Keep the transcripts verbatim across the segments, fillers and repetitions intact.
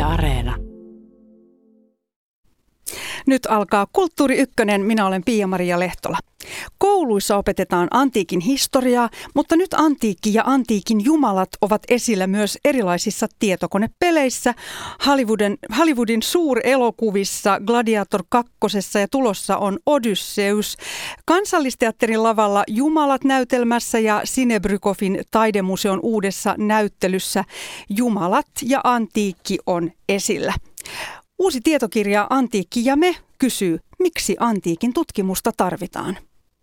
Areena. Nyt alkaa Kulttuuri Ykkönen. Minä olen Pia-Maria Lehtola. Kouluissa opetetaan antiikin historiaa, mutta nyt antiikki ja antiikin jumalat ovat esillä myös erilaisissa tietokonepeleissä, Hollywoodin, Hollywoodin suurelokuvissa, Gladiator kakkosessa ja tulossa on Odysseus. Kansallisteatterin lavalla Jumalat näytelmässä ja Sinebrykovin taidemuseon uudessa näyttelyssä Jumalat ja antiikki on esillä. Uusi tietokirja Antiikki ja me kysyy, miksi antiikin tutkimusta tarvitaan.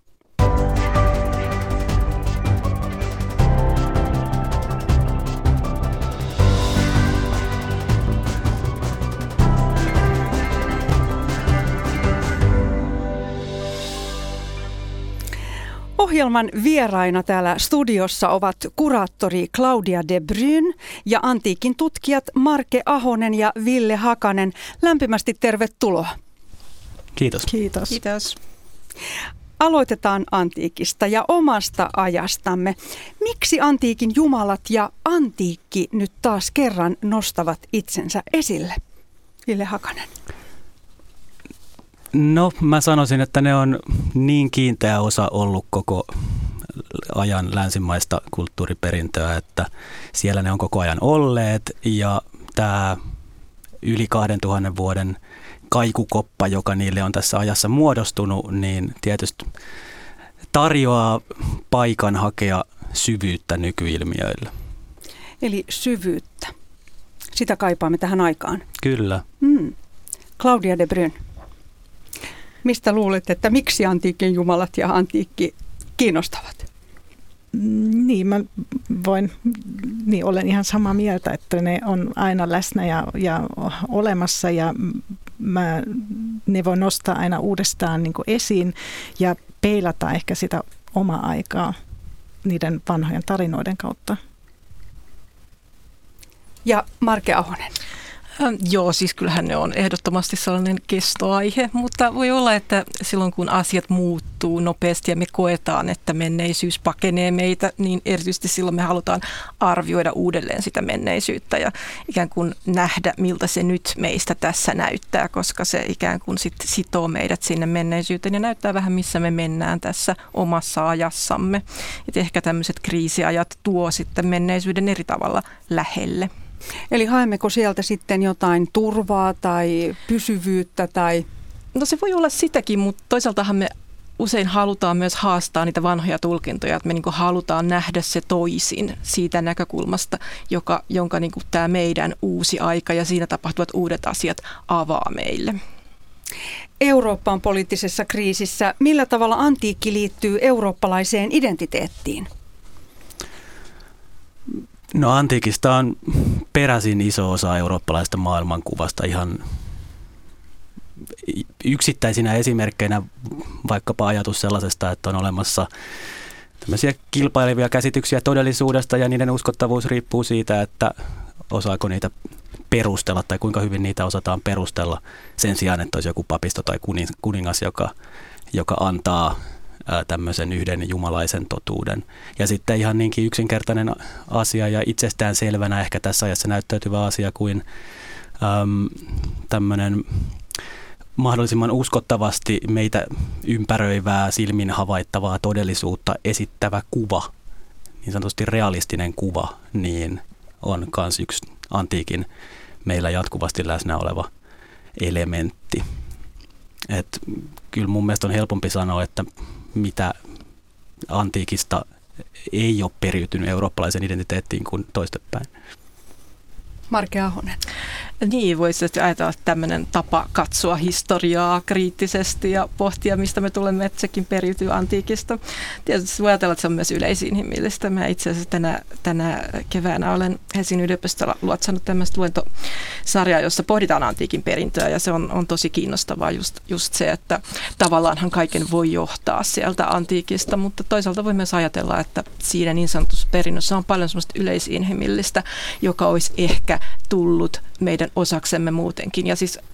Ohjelman vieraina täällä studiossa ovat kuraattori Claudia de Bruyn ja antiikin tutkijat Marke Ahonen ja Ville Hakanen. Lämpimästi tervetuloa. Kiitos. Kiitos. Kiitos. Aloitetaan antiikista ja omasta ajastamme. Miksi antiikin jumalat ja antiikki nyt taas kerran nostavat itsensä esille? Ville Hakanen. No, mä sanoisin, että ne on niin kiinteä osa ollut koko ajan länsimaista kulttuuriperintöä, että siellä ne on koko ajan olleet. Ja tämä yli kahdentuhannen vuoden kaikukoppa, joka niille on tässä ajassa muodostunut, niin tietysti tarjoaa paikan hakea syvyyttä nykyilmiöille. Eli syvyyttä. Sitä kaipaamme tähän aikaan. Kyllä. Hmm. Claudia de Bruyn. Mistä luulet, että miksi antiikin jumalat ja antiikki kiinnostavat? Niin, mä voin, niin olen ihan samaa mieltä, että ne on aina läsnä ja, ja olemassa ja mä, ne voi nostaa aina uudestaan niin kuin esiin ja peilata ehkä sitä omaa aikaa niiden vanhojen tarinoiden kautta. Ja Marke Ahonen. Ähm, joo, siis kyllähän ne on ehdottomasti sellainen kestoaihe, mutta voi olla, että silloin kun asiat muuttuu nopeasti ja me koetaan, että menneisyys pakenee meitä, niin erityisesti silloin me halutaan arvioida uudelleen sitä menneisyyttä ja ikään kuin nähdä, miltä se nyt meistä tässä näyttää, koska se ikään kuin sit sitoo meidät sinne menneisyyteen ja näyttää vähän, missä me mennään tässä omassa ajassamme. Et ehkä tämmöiset kriisiajat tuo sitten menneisyyden eri tavalla lähelle. Eli haemmeko sieltä sitten jotain turvaa tai pysyvyyttä tai... No se voi olla sitäkin, mutta toisaaltahan me usein halutaan myös haastaa niitä vanhoja tulkintoja, että me niin kuin halutaan nähdä se toisin siitä näkökulmasta, joka, jonka niin kuin tämä meidän uusi aika ja siinä tapahtuvat uudet asiat avaa meille. Eurooppa on poliittisessa kriisissä. Millä tavalla antiikki liittyy eurooppalaiseen identiteettiin? No antiikista on peräisin iso osa eurooppalaista maailmankuvasta ihan yksittäisinä esimerkkeinä vaikkapa ajatus sellaisesta, että on olemassa tämmöisiä kilpailevia käsityksiä todellisuudesta ja niiden uskottavuus riippuu siitä, että osaako niitä perustella tai kuinka hyvin niitä osataan perustella sen sijaan, että olisi joku papisto tai kuningas, joka, joka antaa tämmöisen yhden jumalaisen totuuden. Ja sitten ihan niinkin yksinkertainen asia ja itsestään selvänä ehkä tässä ajassa näyttäytyvä asia kuin äm, tämmöinen mahdollisimman uskottavasti meitä ympäröivää silmin havaittavaa todellisuutta esittävä kuva, niin sanotusti realistinen kuva, niin on myös yksi antiikin meillä jatkuvasti läsnä oleva elementti. Et kyllä mun mielestä on helpompi sanoa, että mitä antiikista ei ole periytynyt eurooppalaisen identiteettiin kuin toistepäin. Marke Ahonen. Niin, voisi ajatella tämmöinen tapa katsoa historiaa kriittisesti ja pohtia, mistä me tulemme, että sekin periytyy antiikista. Tietysti voi ajatella, että se on myös yleisinhimillistä. Mä itse asiassa tänä, tänä keväänä olen Helsingin yliopistolla luotsannut tämmöistä luentosarjaa, jossa pohditaan antiikin perintöä ja se on, on tosi kiinnostavaa just, just se, että tavallaanhan kaiken voi johtaa sieltä antiikista, mutta toisaalta voi myös ajatella, että siinä niin sanotussa perinnössä on paljon semmoista yleisinhimillistä, joka olisi ehkä tullut meidän osaksemme muutenkin. Ja siis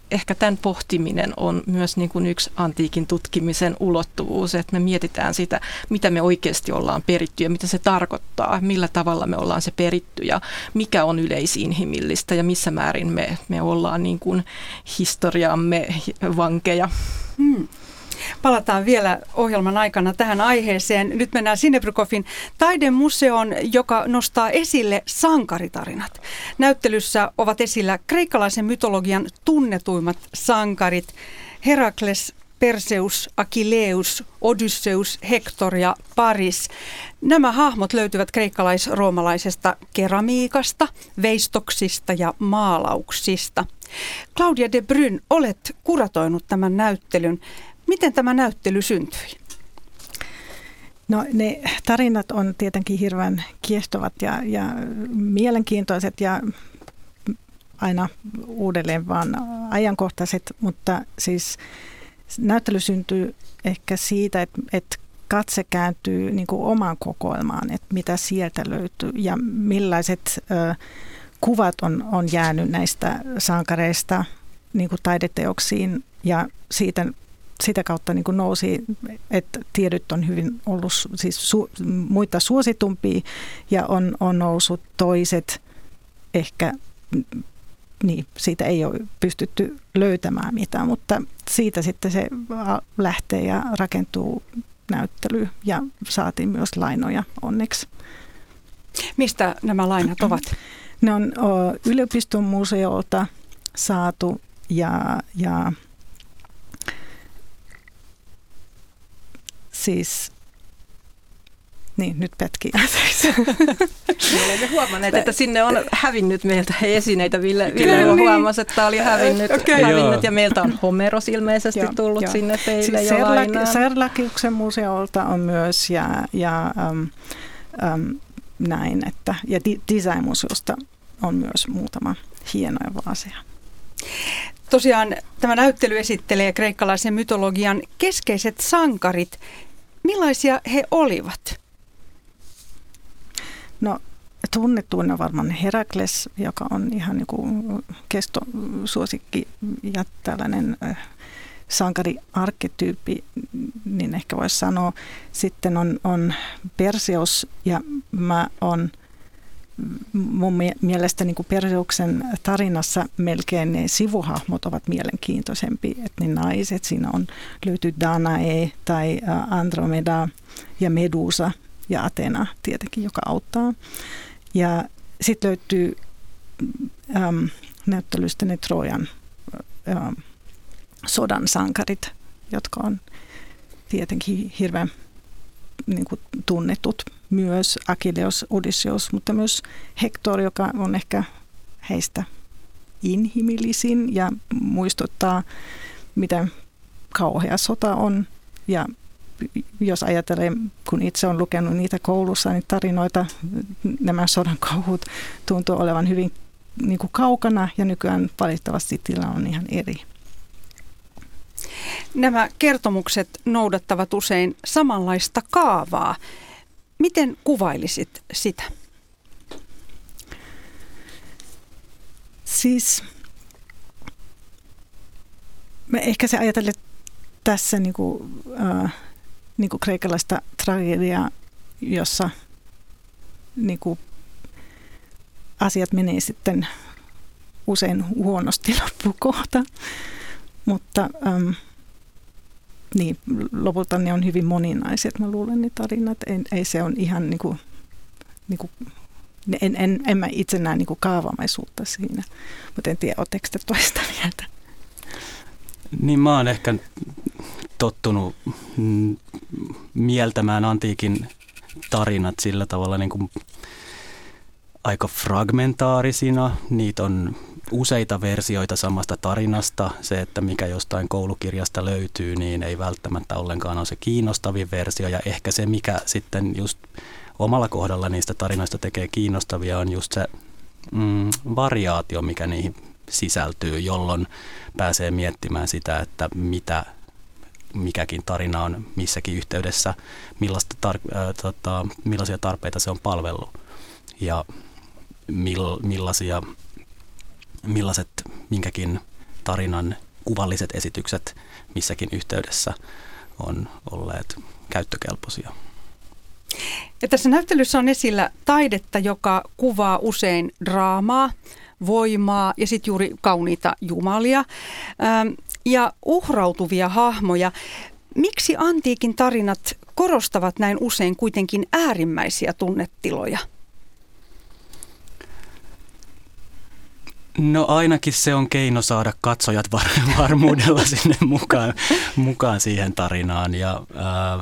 ehkä tämän pohtiminen on myös niin kuin yksi antiikin tutkimisen ulottuvuus, että me mietitään sitä, mitä me oikeasti ollaan peritty ja mitä se tarkoittaa, millä tavalla me ollaan se peritty ja mikä on yleisinhimillistä ja missä määrin me, me ollaan niin kuin historiamme vankeja. Hmm. Palataan vielä ohjelman aikana tähän aiheeseen. Nyt mennään Sinebrychoffin taidemuseoon, joka nostaa esille sankaritarinat. Näyttelyssä ovat esillä kreikkalaisen mytologian tunnetuimmat sankarit Herakles, Perseus, Achilleus, Odysseus, Hektor ja Paris. Nämä hahmot löytyvät kreikkalais-roomalaisesta keramiikasta, veistoksista ja maalauksista. Claudia de Brun, olet kuratoinut tämän näyttelyn. Miten tämä näyttely syntyi? No ne tarinat on tietenkin hirveän kiehtovat ja, ja mielenkiintoiset ja aina uudelleen vaan ajankohtaiset, mutta siis näyttely syntyy ehkä siitä, että, että katse kääntyy niin kuin omaan kokoelmaan, että mitä sieltä löytyy ja millaiset ö, kuvat on, on jäänyt näistä sankareista niin kuin taideteoksiin ja siitä Sitä kautta niin kuin nousi, että tiedyt on hyvin ollut siis su, muita suositumpia ja on, on noussut toiset, ehkä niin, siitä ei ole pystytty löytämään mitään, mutta siitä sitten se lähtee ja rakentuu näyttely ja saatiin myös lainoja onneksi. Mistä nämä lainat ovat? Ne on yliopiston museolta saatu ja, ja siis, niin nyt pätkii. Me olemme huomanneet, että sinne on hävinnyt meiltä esineitä. Ville, Ville huomasi, että tämä oli hävinnyt, okay. hävinnyt ja meiltä on Homeros ilmeisesti joo, tullut joo. sinne teille siis jo lainaan. Serlakiuksen museolta on myös ja, ja ähm, ähm, näin, että ja Design-museosta on myös muutama hienoja vaaseja. Tosiaan tämä näyttely esittelee kreikkalaisen mytologian keskeiset sankarit. Millaisia he olivat? No tunnetuin on varmaan Herakles, joka on ihan niin kuin kestosuosikki ja tällainen sankariarkkityyppi, niin ehkä voisi sanoa. Sitten on, on Perseus ja mä on mun mielestä niin kuin Perseuksen tarinassa melkein ne sivuhahmot ovat mielenkiintoisempi, että ne naiset, siinä on löytyy Danae tai Andromeda ja Medusa ja Athena tietenkin, joka auttaa. Ja sitten löytyy äm, näyttelystä ne Trojan äm, sodan sankarit, jotka on tietenkin hirveän niin kuin tunnetut. Myös Achilleus, Odysseus, mutta myös Hektor, joka on ehkä heistä inhimillisin ja muistuttaa, mitä kauhea sota on. Ja jos ajattelee, kun itse on lukenut niitä koulussa, niin tarinoita, nämä sodan kauhut tuntuu olevan hyvin niin kuin kaukana ja nykyään valitettavasti tila on ihan eri. Nämä kertomukset noudattavat usein samanlaista kaavaa. Miten kuvailisit sitä? Siis mä ehkä se ajatellen tässä niin kuin, äh, niin kuin kreikkalaista tragediaa, jossa niin kuin asiat menee sitten usein huonosti loppukohta, mutta ähm, niin, lopulta ne on hyvin moninaiset, mä luulen ne tarinat. En, ei se on ihan niin kuin, niin kuin, en, en, en mä itse näe niin kuin kaavamaisuutta siinä, mutta en tiedä, oletteko te toista mieltä? Niin mä oon ehkä tottunut mieltämään antiikin tarinat sillä tavalla niin kuin aika fragmentaarisina. Niitä on useita versioita samasta tarinasta. Se, että mikä jostain koulukirjasta löytyy, niin ei välttämättä ollenkaan ole se kiinnostavin versio. Ja ehkä se, mikä sitten just omalla kohdalla niistä tarinoista tekee kiinnostavia, on just se mm, variaatio, mikä niihin sisältyy, jolloin pääsee miettimään sitä, että mitä mikäkin tarina on missäkin yhteydessä, millaista tar- äh, tota, millaisia tarpeita se on palvellut ja mill- millaisia, millaiset minkäkin tarinan kuvalliset esitykset missäkin yhteydessä on olleet käyttökelpoisia. Ja tässä näyttelyssä on esillä taidetta, joka kuvaa usein draamaa, voimaa ja sitten juuri kauniita jumalia ähm, ja uhrautuvia hahmoja. Miksi antiikin tarinat korostavat näin usein kuitenkin äärimmäisiä tunnetiloja? No ainakin se on keino saada katsojat var- varmuudella sinne mukaan, mukaan siihen tarinaan. Ja, ää,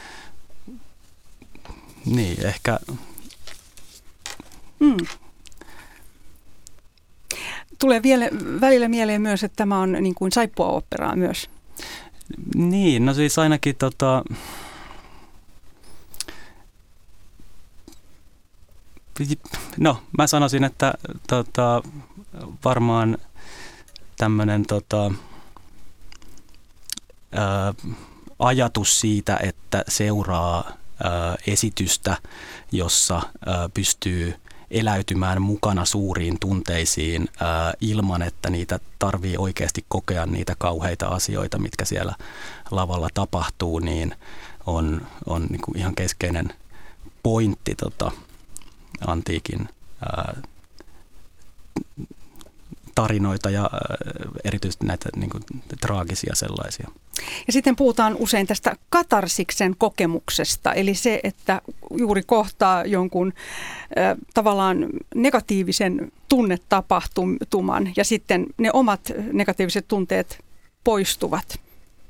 niin, ehkä... Mm. Tulee vielä, välillä mieleen myös, että tämä on niin kuin saippuaoopperaa myös. Niin, no siis ainakin tota... No, mä sanoisin, että tota, varmaan tämmöinen tota, ää, ajatus siitä, että seuraa ää, esitystä, jossa ää, pystyy eläytymään mukana suuriin tunteisiin ää, ilman, että niitä tarvii oikeasti kokea niitä kauheita asioita, mitkä siellä lavalla tapahtuu, niin on, on niin kuin ihan keskeinen pointti tota, antiikin ää, tarinoita ja ää, erityisesti näitä niin kuin, traagisia sellaisia. Ja sitten puhutaan usein tästä katarsiksen kokemuksesta, eli se, että juuri kohtaa jonkun äh, tavallaan negatiivisen tunnetapahtuman ja sitten ne omat negatiiviset tunteet poistuvat.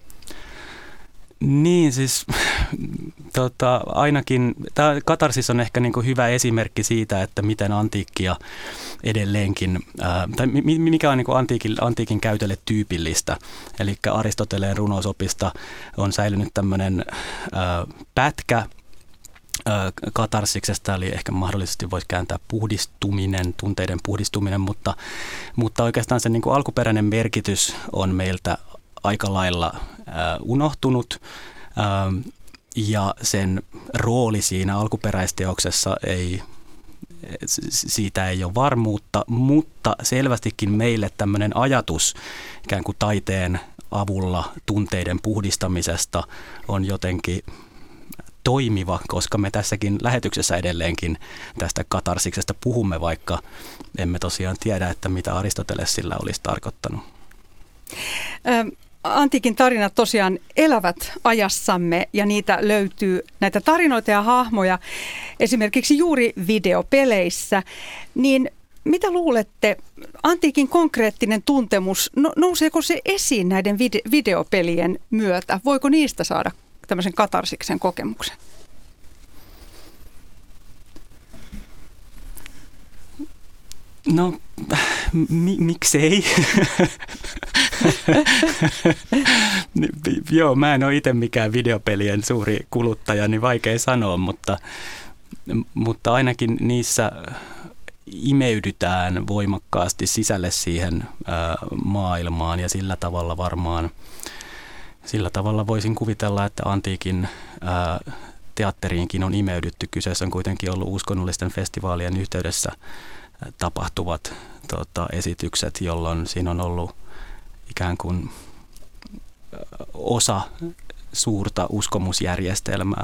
Niin, siis tota, ainakin tämä katarsis on ehkä niin kuin hyvä esimerkki siitä, että miten antiikkia edelleenkin, ää, tai mikä on niin kuin antiikin, antiikin käytölle tyypillistä. Eli Aristoteleen runosopista on säilynyt tämmöinen ää, pätkä ää, katarsiksesta, eli ehkä mahdollisesti voisi kääntää puhdistuminen, tunteiden puhdistuminen, mutta, mutta oikeastaan se niin kuin alkuperäinen merkitys on meiltä aika lailla äh, unohtunut ähm, ja sen rooli siinä alkuperäisteoksessa ei, siitä ei ole varmuutta, mutta selvästikin meille tämmöinen ajatus ikään kuin taiteen avulla tunteiden puhdistamisesta on jotenkin toimiva, koska me tässäkin lähetyksessä edelleenkin tästä katarsiksesta puhumme, vaikka emme tosiaan tiedä, että mitä Aristoteles sillä olisi tarkoittanut. Ähm. Antiikin tarinat tosiaan elävät ajassamme ja niitä löytyy näitä tarinoita ja hahmoja esimerkiksi juuri videopeleissä. Niin mitä luulette, antiikin konkreettinen tuntemus, no, nouseeko se esiin näiden vide- videopelien myötä? Voiko niistä saada tämmöisen katarsiksen kokemuksen? No, mi- miksei? Joo, mä en ole itse mikään videopelien suuri kuluttaja, niin vaikea sanoa, mutta, mutta ainakin niissä imeydytään voimakkaasti sisälle siihen ää, maailmaan ja sillä tavalla varmaan, sillä tavalla voisin kuvitella, että antiikin ää, teatteriinkin on imeydytty. Kyseessä on kuitenkin ollut uskonnollisten festivaalien yhteydessä tapahtuvat tota, esitykset, jolloin siinä on ollut ikään kuin osa suurta uskomusjärjestelmää.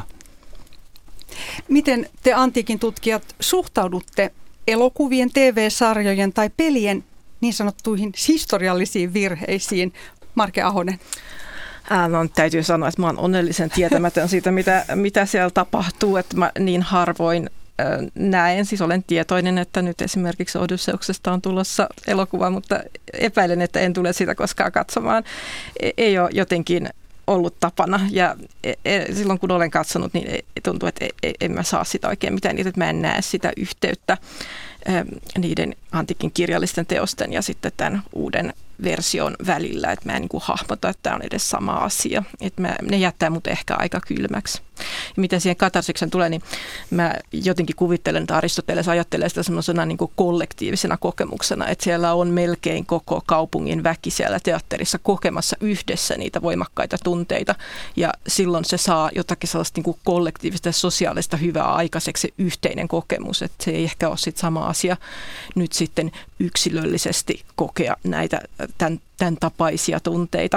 Miten te antiikin tutkijat suhtaudutte elokuvien, T V-sarjojen tai pelien niin sanottuihin historiallisiin virheisiin? Marke Ahonen. Ää, no, täytyy sanoa, että mä oon onnellisen tietämätön siitä, mitä, mitä siellä tapahtuu, että mä niin harvoin näen, siis olen tietoinen, että nyt esimerkiksi Odysseuksesta on tulossa elokuva, mutta epäilen, että en tule sitä koskaan katsomaan. Ei ole jotenkin ollut tapana ja silloin kun olen katsonut, niin tuntuu, että en mä saa sitä oikein mitään, että mä en näe sitä yhteyttä niiden antiikin kirjallisten teosten ja sitten tämän uuden version välillä, että mä en niin kuin hahmota, että tämä on edes sama asia. Että mä, ne jättää mut ehkä aika kylmäksi. Ja mitä siihen katarsiksen tulee, niin mä jotenkin kuvittelen, että Aristoteles ajattelee sitä semmoisena niin kuin kollektiivisena kokemuksena, että siellä on melkein koko kaupungin väki siellä teatterissa kokemassa yhdessä niitä voimakkaita tunteita. Ja silloin se saa jotakin sellaista niin kuin kollektiivista ja sosiaalista hyvää aikaiseksi yhteinen kokemus. Että se ei ehkä ole sit sama asia nyt sitten yksilöllisesti kokea näitä tämän, tämän tapaisia tunteita.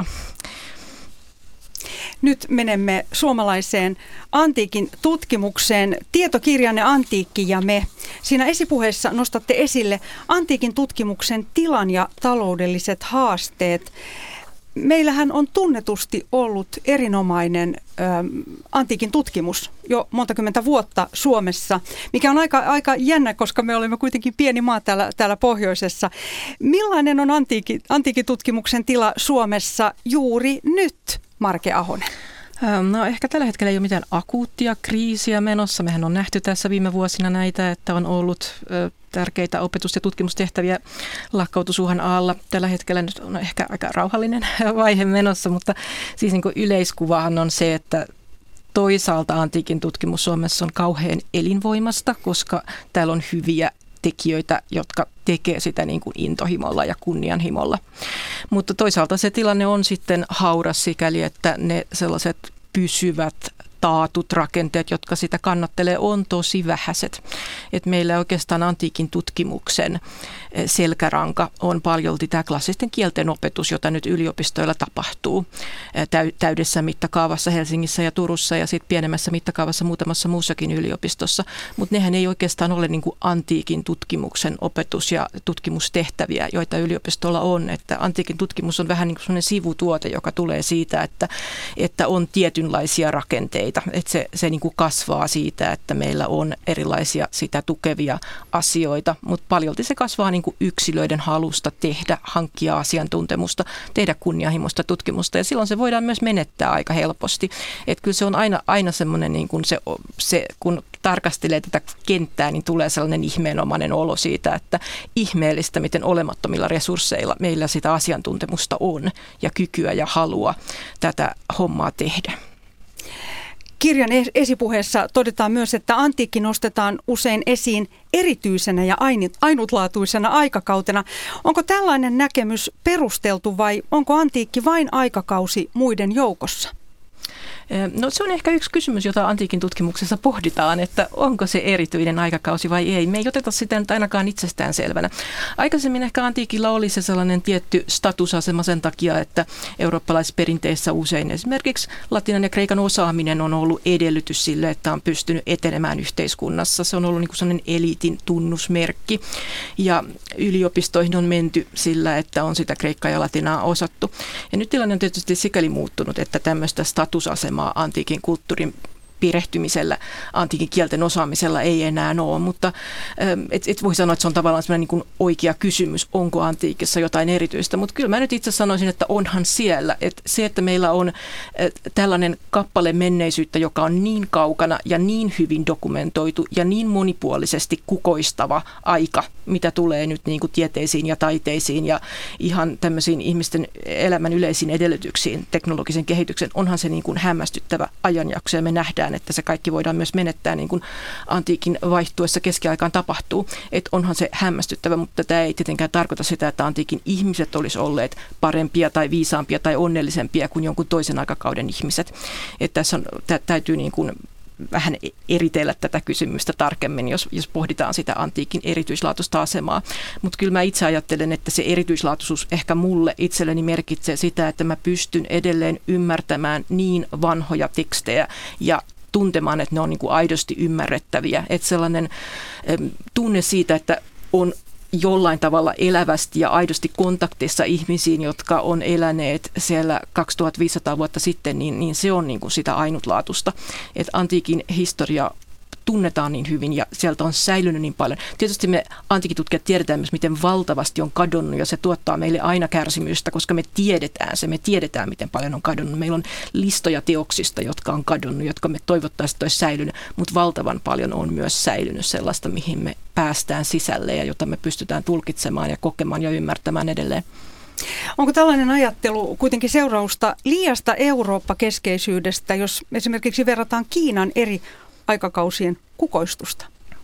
Nyt menemme suomalaiseen antiikin tutkimukseen. Tietokirjanne Antiikki ja me. Siinä esipuheessa nostatte esille antiikin tutkimuksen tilan ja taloudelliset haasteet. Meillähän on tunnetusti ollut erinomainen ä, antiikin tutkimus jo montakymmentä vuotta Suomessa, mikä on aika, aika jännä, koska me olemme kuitenkin pieni maa täällä, täällä pohjoisessa. Millainen on antiikin, antiikin tutkimuksen tila Suomessa juuri nyt, Marke Ahonen? No ehkä tällä hetkellä ei ole mitään akuuttia kriisiä menossa. Mehän on nähty tässä viime vuosina näitä, että on ollut ö, tärkeitä opetus- ja tutkimustehtäviä lakkautusuhan alla. Tällä hetkellä nyt on ehkä aika rauhallinen vaihe menossa, mutta siis niin kuin yleiskuvahan on se, että toisaalta antiikin tutkimus Suomessa on kauhean elinvoimasta, koska täällä on hyviä tekijöitä, jotka tekee sitä niin kuin intohimolla ja kunnianhimolla. Mutta toisaalta se tilanne on sitten hauras sikäli, että ne sellaiset pysyvät taatut rakenteet, jotka sitä kannattelee, on tosi vähäiset. Et meillä oikeastaan antiikin tutkimuksen selkäranka on paljolti tämä klassisten kielten opetus, jota nyt yliopistoilla tapahtuu täydessä mittakaavassa Helsingissä ja Turussa ja sitten pienemmässä mittakaavassa muutamassa muussakin yliopistossa. Mutta nehän ei oikeastaan ole niin kuin antiikin tutkimuksen opetus- ja tutkimustehtäviä, joita yliopistolla on. Että antiikin tutkimus on vähän niin kuin sellainen sivutuote, joka tulee siitä, että, että on tietynlaisia rakenteita. Että se, se niin kuin kasvaa siitä, että meillä on erilaisia sitä tukevia asioita, mutta paljolti se kasvaa niin kuin yksilöiden halusta tehdä, hankkia asiantuntemusta, tehdä kunnianhimoista tutkimusta ja silloin se voidaan myös menettää aika helposti. Että kyllä se on aina, aina semmoinen, niin kuin se, se, kun tarkastelee tätä kenttää, niin tulee sellainen ihmeenomainen olo siitä, että ihmeellistä, miten olemattomilla resursseilla meillä sitä asiantuntemusta on ja kykyä ja halua tätä hommaa tehdä. Kirjan esipuheessa todetaan myös, että antiikki nostetaan usein esiin erityisenä ja ainutlaatuisena aikakautena. Onko tällainen näkemys perusteltu vai onko antiikki vain aikakausi muiden joukossa? No se on ehkä yksi kysymys, jota antiikin tutkimuksessa pohditaan, että onko se erityinen aikakausi vai ei. Me ei oteta sitä nyt ainakaan itsestään selvänä. Aikaisemmin ehkä antiikilla oli se sellainen tietty statusasema sen takia, että eurooppalaisissa perinteissä usein esimerkiksi latinan ja kreikan osaaminen on ollut edellytys sille, että on pystynyt etenemään yhteiskunnassa. Se on ollut niin kuin sellainen eliitin tunnusmerkki ja yliopistoihin on menty sillä, että on sitä kreikkaa ja latinaa osattu. Ja nyt tilanne on tietysti sikäli muuttunut, että tämmöistä statusasemaa antiikin kulttuurin pirehtymisellä, antiikin kielten osaamisella ei enää ole, mutta et, et voi sanoa, että se on tavallaan sellainen niin kuin oikea kysymys, onko antiikissa jotain erityistä, mutta kyllä mä nyt itse sanoisin, että onhan siellä, että se, että meillä on tällainen kappale menneisyyttä, joka on niin kaukana ja niin hyvin dokumentoitu ja niin monipuolisesti kukoistava aika, mitä tulee nyt niin kuin tieteisiin ja taiteisiin ja ihan tämmöisiin ihmisten elämän yleisiin edellytyksiin, teknologisen kehityksen, onhan se niin kuin hämmästyttävä ajanjakso ja me nähdään, että se kaikki voidaan myös menettää niin kuin antiikin vaihtuessa keskiaikaan tapahtuu. Että onhan se hämmästyttävä, mutta tämä ei tietenkään tarkoita sitä, että antiikin ihmiset olisi olleet parempia tai viisaampia tai onnellisempia kuin jonkun toisen aikakauden ihmiset. Että tässä on, tä, täytyy niin kuin vähän eritellä tätä kysymystä tarkemmin, jos, jos pohditaan sitä antiikin erityislaatuista asemaa. Mutta kyllä mä itse ajattelen, että se erityislaatuisuus ehkä mulle itselleni merkitsee sitä, että mä pystyn edelleen ymmärtämään niin vanhoja tekstejä ja tuntemaan, että ne on niin kuin aidosti ymmärrettäviä. Että sellainen äm, tunne siitä, että on jollain tavalla elävästi ja aidosti kontaktissa ihmisiin, jotka on eläneet siellä kaksituhattaviisisataa vuotta sitten, niin, niin se on niin kuin sitä ainutlaatusta. Että antiikin historia tunnetaan niin hyvin ja sieltä on säilynyt niin paljon. Tietysti me antiikitutkijat tiedetään myös, miten valtavasti on kadonnut ja se tuottaa meille aina kärsimystä, koska me tiedetään se, me tiedetään, miten paljon on kadonnut. Meillä on listoja teoksista, jotka on kadonnut, jotka me toivottaisiin, että olisi säilynyt, mutta valtavan paljon on myös säilynyt sellaista, mihin me päästään sisälle ja jota me pystytään tulkitsemaan ja kokemaan ja ymmärtämään edelleen. Onko tällainen ajattelu kuitenkin seurausta liiasta Eurooppa-keskeisyydestä, jos esimerkiksi verrataan Kiinan eri aikakausien kukoistusta?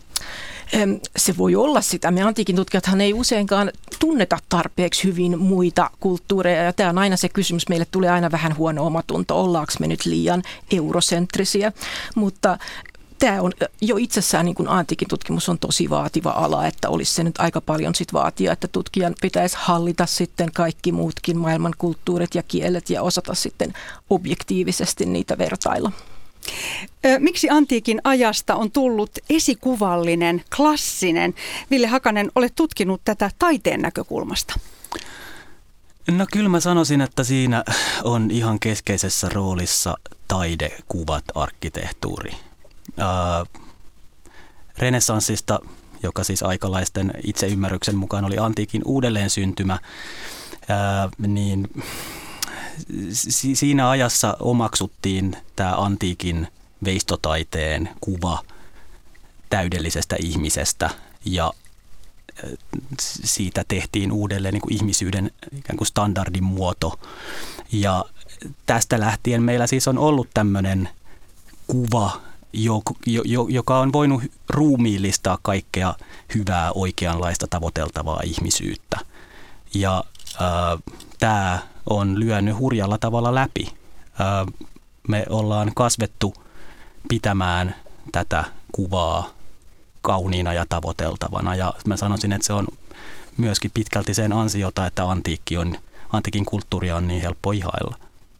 Se voi olla sitä. Me antiikin tutkijathan ei useinkaan tunneta tarpeeksi hyvin muita kulttuureja ja tämä on aina se kysymys. Meille tulee aina vähän huono omatunto, ollaanko me nyt liian eurosentrisiä, mutta tämä on jo itsessään niin kuin antiikin tutkimus on tosi vaativa ala, että olisi se nyt aika paljon sit vaatia, että tutkijan pitäisi hallita sitten kaikki muutkin maailman kulttuurit ja kielet ja osata sitten objektiivisesti niitä vertailla. Miksi antiikin ajasta on tullut esikuvallinen, klassinen? Ville Hakanen, olet tutkinut tätä taiteen näkökulmasta. No kyllä mä sanoisin, että siinä on ihan keskeisessä roolissa taide, kuvat, arkkitehtuuri. Äh, Renessanssista, joka siis aikalaisten itseymmärryksen mukaan oli antiikin uudelleensyntymä, äh, niin si- siinä ajassa omaksuttiin tämä antiikin veistotaiteen kuva täydellisestä ihmisestä ja siitä tehtiin uudelleen niin kuin ihmisyyden ikään kuin standardin muoto. Ja tästä lähtien meillä siis on ollut tämmöinen kuva, joka on voinut ruumiillistaa kaikkea hyvää, oikeanlaista tavoiteltavaa ihmisyyttä. Ja äh, tämä on lyönyt hurjalla tavalla läpi. Äh, me ollaan kasvettu pitämään tätä kuvaa kauniina ja tavoiteltavana. Ja mä sanoisin, että se on myöskin pitkälti sen ansiota, että antiikki on, antiikin kulttuuria on niin helppo ihailla.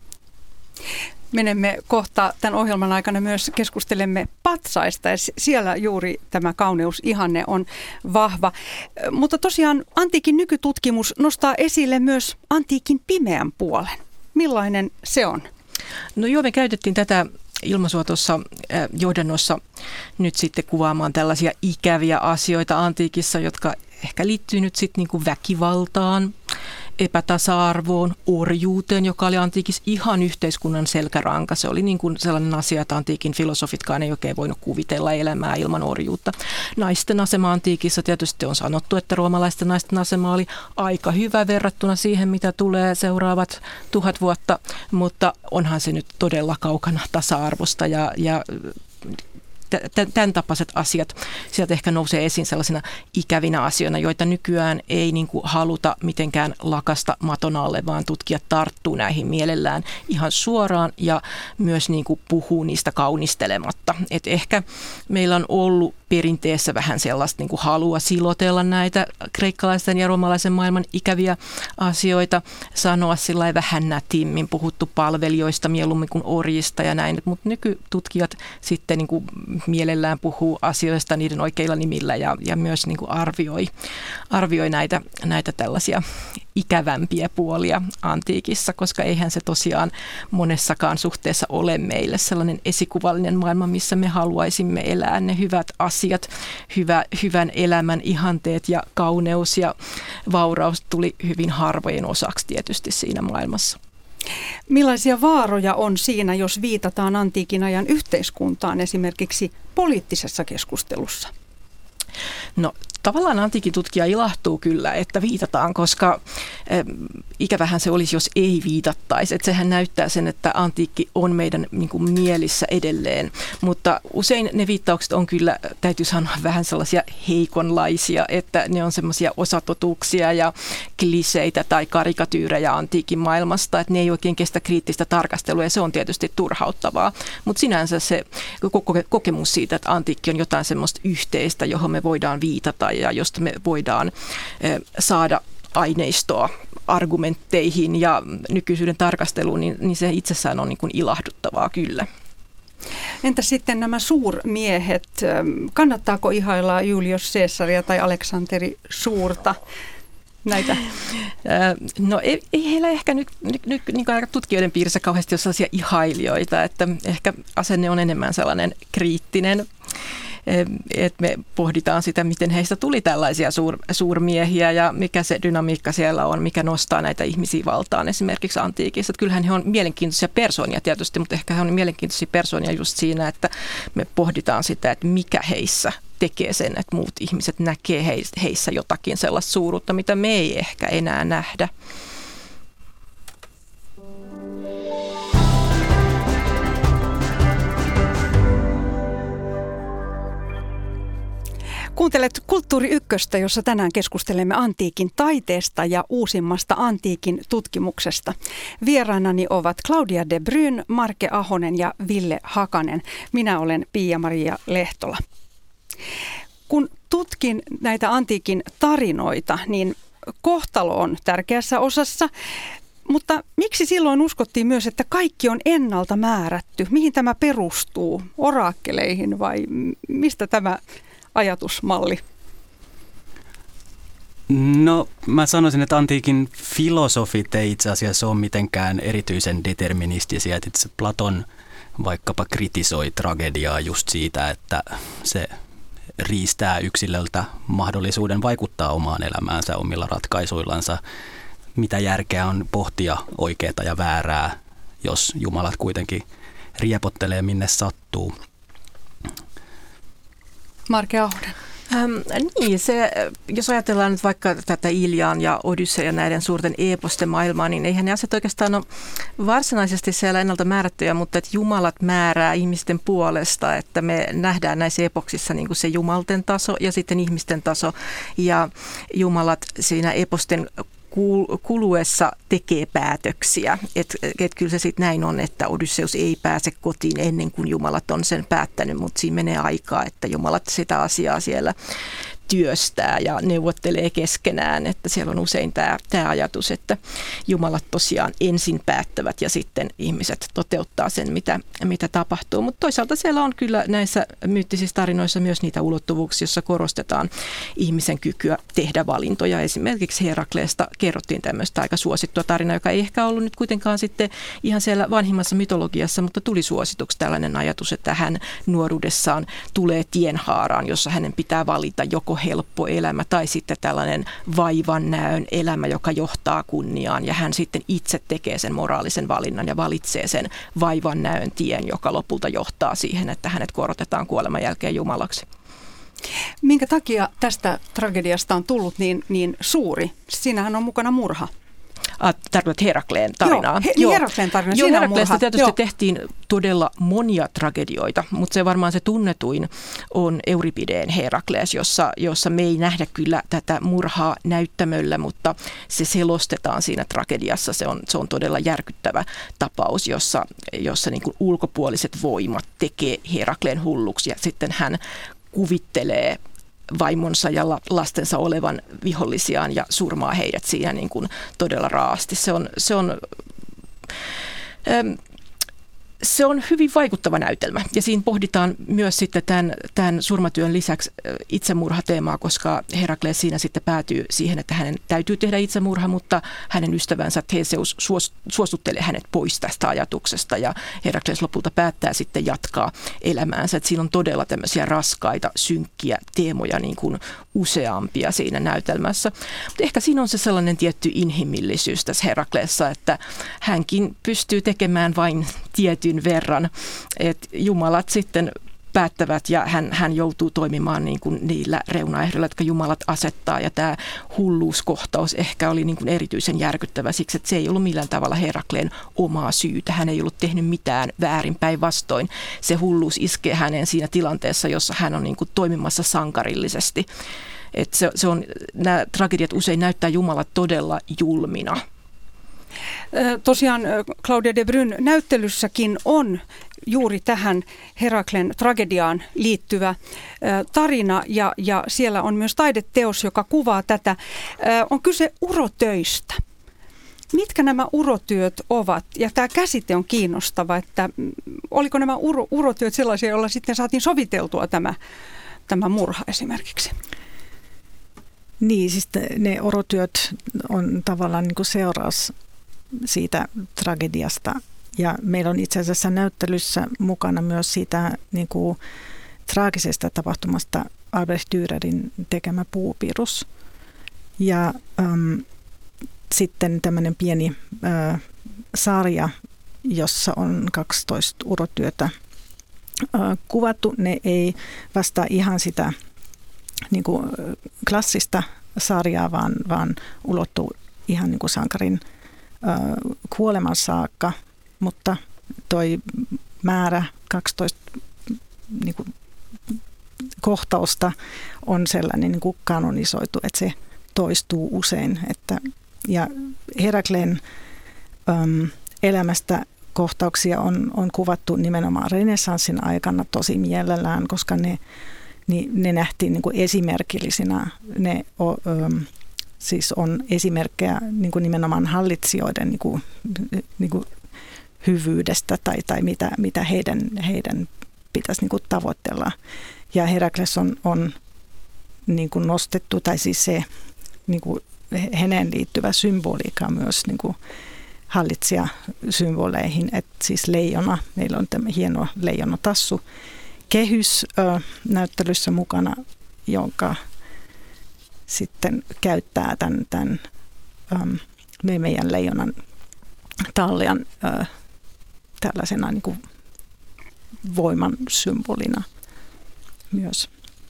Menemme kohta tämän ohjelman aikana myös keskustelemme patsaista ja siellä juuri tämä kauneusihanne on vahva. Mutta tosiaan antiikin nykytutkimus nostaa esille myös antiikin pimeän puolen. Millainen se on? No joo, me käytettiin tätä ilmaisua tuossa johdannossa nyt sitten kuvaamaan tällaisia ikäviä asioita antiikissa, jotka ehkä liittyy nyt sitten niin kuin väkivaltaan, epätasa-arvoon, orjuuteen, joka oli antiikissa ihan yhteiskunnan selkäranka. Se oli niin kuin sellainen asia, että antiikin filosofitkaan ei oikein voinut kuvitella elämää ilman orjuutta. Naisten asema antiikissa tietysti on sanottu, että roomalaisten naisten asema oli aika hyvä verrattuna siihen, mitä tulee seuraavat tuhat vuotta, mutta onhan se nyt todella kaukana tasa-arvosta ja, ja tämän tapaiset asiat sieltä ehkä nousee esiin sellaisina ikävinä asioina, joita nykyään ei niin kuin haluta mitenkään lakasta maton alle, vaan tutkijat tarttuu näihin mielellään ihan suoraan ja myös niin kuin puhuu niistä kaunistelematta. Et ehkä meillä on ollut perinteessä vähän sellaista niin kuin halua silotella näitä kreikkalaisten ja roomalaisen maailman ikäviä asioita, sanoa sillä vähän nätimmin, puhuttu palvelijoista mieluummin kuin orjista ja näin, mutta nykytutkijat sitten niin kuin mielellään puhuu asioista niiden oikeilla nimillä ja, ja myös niin kuin arvioi, arvioi näitä, näitä tällaisia ikävämpiä puolia antiikissa, koska eihän se tosiaan monessakaan suhteessa ole meille sellainen esikuvallinen maailma, missä me haluaisimme elää ne hyvät asiat, hyvä, hyvän elämän ihanteet ja kauneus ja vauraus tuli hyvin harvojen osaksi tietysti siinä maailmassa. Millaisia vaaroja on siinä, jos viitataan antiikin ajan yhteiskuntaan esimerkiksi poliittisessa keskustelussa? No tavallaan antiikin tutkija ilahtuu kyllä, että viitataan, koska äh, ikävähän se olisi, jos ei viitattaisi. Että sehän näyttää sen, että antiikki on meidän niin kuin mielissä edelleen, mutta usein ne viittaukset on kyllä, täytyy sanoa, vähän sellaisia heikonlaisia, että ne on semmoisia osatotuuksia ja kliseitä tai karikatyyrejä antiikin maailmasta, että ne ei oikein kestä kriittistä tarkastelua ja se on tietysti turhauttavaa, mutta sinänsä se kokemus siitä, että antiikki on jotain semmoista yhteistä, johon me voidaan viitata ja josta me voidaan saada aineistoa argumentteihin ja nykyisyyden tarkasteluun, niin, niin se itsessään on niin kuin ilahduttavaa kyllä. Entä sitten nämä suurmiehet? Kannattaako ihailla Julius Caesaria tai Aleksanteri Suurta? Näitä. No ei, ei heillä ehkä nyt, nyt, nyt niin kuin tutkijoiden piirissä kauheasti ole sellaisia ihailijoita, että ehkä asenne on enemmän sellainen kriittinen. Että me pohditaan sitä, miten heistä tuli tällaisia suur, suurmiehiä ja mikä se dynamiikka siellä on, mikä nostaa näitä ihmisiä valtaan esimerkiksi antiikissa. Että kyllähän he on mielenkiintoisia persoonia tietysti, mutta ehkä he on mielenkiintoisia persoonia just siinä, että me pohditaan sitä, että mikä heissä tekee sen, että muut ihmiset näkee heissä jotakin sellaista suuruutta, mitä me ei ehkä enää nähdä. Kuuntelet Kulttuuri Ykköstä, jossa tänään keskustelemme antiikin taiteesta ja uusimmasta antiikin tutkimuksesta. Vieraanani ovat Claudia de Bruyne, Marke Ahonen ja Ville Hakanen. Minä olen Pia-Maria Lehtola. Kun tutkin näitä antiikin tarinoita, niin kohtalo on tärkeässä osassa. Mutta miksi silloin uskottiin myös, että kaikki on ennalta määrätty? Mihin tämä perustuu? Oraakkeleihin vai mistä tämä ajatusmalli? No mä sanoisin, että antiikin filosofit ei itse asiassa ole mitenkään erityisen deterministisia. Itse Platon vaikkapa kritisoi tragediaa just siitä, että se riistää yksilöltä mahdollisuuden vaikuttaa omaan elämäänsä omilla ratkaisuillansa. Mitä järkeä on pohtia oikeaa ja väärää, jos jumalat kuitenkin riepottelee minne sattuu. Marke Ahonen. Ähm, niin, se, jos ajatellaan nyt vaikka tätä Ilian ja Odyssean ja näiden suurten eeposten maailmaa, niin eihän ne asiat oikeastaan ole varsinaisesti siellä ennalta määrättyjä, mutta että jumalat määrää ihmisten puolesta, että me nähdään näissä epoksissa niin kuin se jumalten taso ja sitten ihmisten taso, ja jumalat siinä eposten kuluessa tekee päätöksiä. Että et kyllä se sitten näin on, että Odysseus ei pääse kotiin ennen kuin jumalat on sen päättänyt, mutta siinä menee aikaa, että jumalat sitä asiaa siellä työstää ja neuvottelee keskenään, että siellä on usein tämä, tämä ajatus, että jumalat tosiaan ensin päättävät ja sitten ihmiset toteuttaa sen, mitä, mitä tapahtuu. Mutta toisaalta siellä on kyllä näissä myyttisissä tarinoissa myös niitä ulottuvuuksia, joissa korostetaan ihmisen kykyä tehdä valintoja. Esimerkiksi Herakleesta kerrottiin tämmöistä aika suosittua tarinaa, joka ei ehkä ollut nyt kuitenkaan sitten ihan siellä vanhimmassa mytologiassa, mutta tuli suosituksi tällainen ajatus, että hän nuoruudessaan tulee tienhaaraan, jossa hänen pitää valita joko helppo elämä tai sitten tällainen vaivan näön elämä, joka johtaa kunniaan, ja hän sitten itse tekee sen moraalisen valinnan ja valitsee sen vaivan näön tien, joka lopulta johtaa siihen, että hänet korotetaan kuoleman jälkeen jumalaksi. Minkä takia tästä tragediasta on tullut niin, niin suuri? Siinähän on mukana murha. Ah, tarkoitat Herakleen tarinaa. Joo, he, Joo. Herakleen tarina. Joo, Siinä Herakleesta tietysti Joo. tehtiin todella monia tragedioita, mutta se varmaan se tunnetuin on Euripideen Herakles, jossa, jossa me ei nähdä kyllä tätä murhaa näyttämöllä, mutta se selostetaan siinä tragediassa. Se on, se on todella järkyttävä tapaus, jossa, jossa niin kuin ulkopuoliset voimat tekee Herakleen hulluksi ja sitten hän kuvittelee vaimonsa ja lastensa olevan vihollisiaan ja surmaa heidät siinä niin kuin todella raasti. Se on, se on, ähm, se on hyvin vaikuttava näytelmä, ja siinä pohditaan myös sitten tämän, tämän surmatyön lisäksi itsemurhateemaa, koska Herakles siinä sitten päätyy siihen, että hänen täytyy tehdä itsemurha, mutta hänen ystävänsä Theseus suostuttelee hänet pois tästä ajatuksesta, ja Herakles lopulta päättää sitten jatkaa elämäänsä. Että siinä on todella tämmöisiä raskaita, synkkiä teemoja niin kuin useampia siinä näytelmässä. Mutta ehkä siinä on se sellainen tietty inhimillisyys tässä Herakleessa, että hänkin pystyy tekemään vain tietyn verran, että jumalat sitten päättävät ja hän, hän joutuu toimimaan niin kuin niillä reunaehdoilla, jotka jumalat asettaa, ja tämä hulluuskohtaus ehkä oli niin kuin erityisen järkyttävä siksi, että se ei ollut millään tavalla Herakleen omaa syytä. Hän ei ollut tehnyt mitään väärin, päinvastoin. Se hulluus iskee hänen siinä tilanteessa, jossa hän on niin kuin toimimassa sankarillisesti. Että se, se on, nämä tragediat usein näyttää jumalat todella julmina. Tosiaan Claudia de Bruyne näyttelyssäkin on juuri tähän Heraklen tragediaan liittyvä tarina, ja, ja siellä on myös taideteos, joka kuvaa tätä. On kyse urotöistä. Mitkä nämä urotyöt ovat? Ja tämä käsite on kiinnostava, että oliko nämä uro, urotyöt sellaisia, joilla sitten saatiin soviteltua tämä, tämä murha esimerkiksi? Niin, siis ne urotyöt on tavallaan niin kuin seuraus siitä tragediasta. Ja meillä on itse asiassa näyttelyssä mukana myös siitä niin kuin traagisesta tapahtumasta Albrecht Dürerin tekemä puupirus. Ja äm, sitten tämmöinen pieni ä, sarja, jossa on kaksitoista urotyötä ä, kuvattu. Ne ei vastaa ihan sitä niin kuin klassista sarjaa, vaan, vaan ulottuu ihan niin kuin sankarin kuoleman saakka, mutta toi määrä kaksitoista niin kuin kohtausta on sellainen niin kuin kanonisoitu, että se toistuu usein. Että, ja Herakleen äm, elämästä kohtauksia on, on kuvattu nimenomaan renessanssin aikana tosi mielellään, koska ne, ne, ne nähtiin niin kuin esimerkillisinä. Ne o, äm, siis on esimerkkejä niin kuin nimenomaan hallitsijoiden niin kuin, niin kuin hyvyydestä tai, tai mitä, mitä heidän, heidän pitäisi niin kuin tavoitella. Ja Herakles on, on niin kuin nostettu, tai siis se niin kuin häneen liittyvä symboliikka myös niin kuin hallitsijasymboleihin, että siis leijona, meillä on tämä hieno leijonatassu kehys ö, näyttelyssä mukana, jonka sitten käyttää tämän, tämän ö, meidän leijonan tallian ö, tällaisena niin kuin voiman symbolina myös.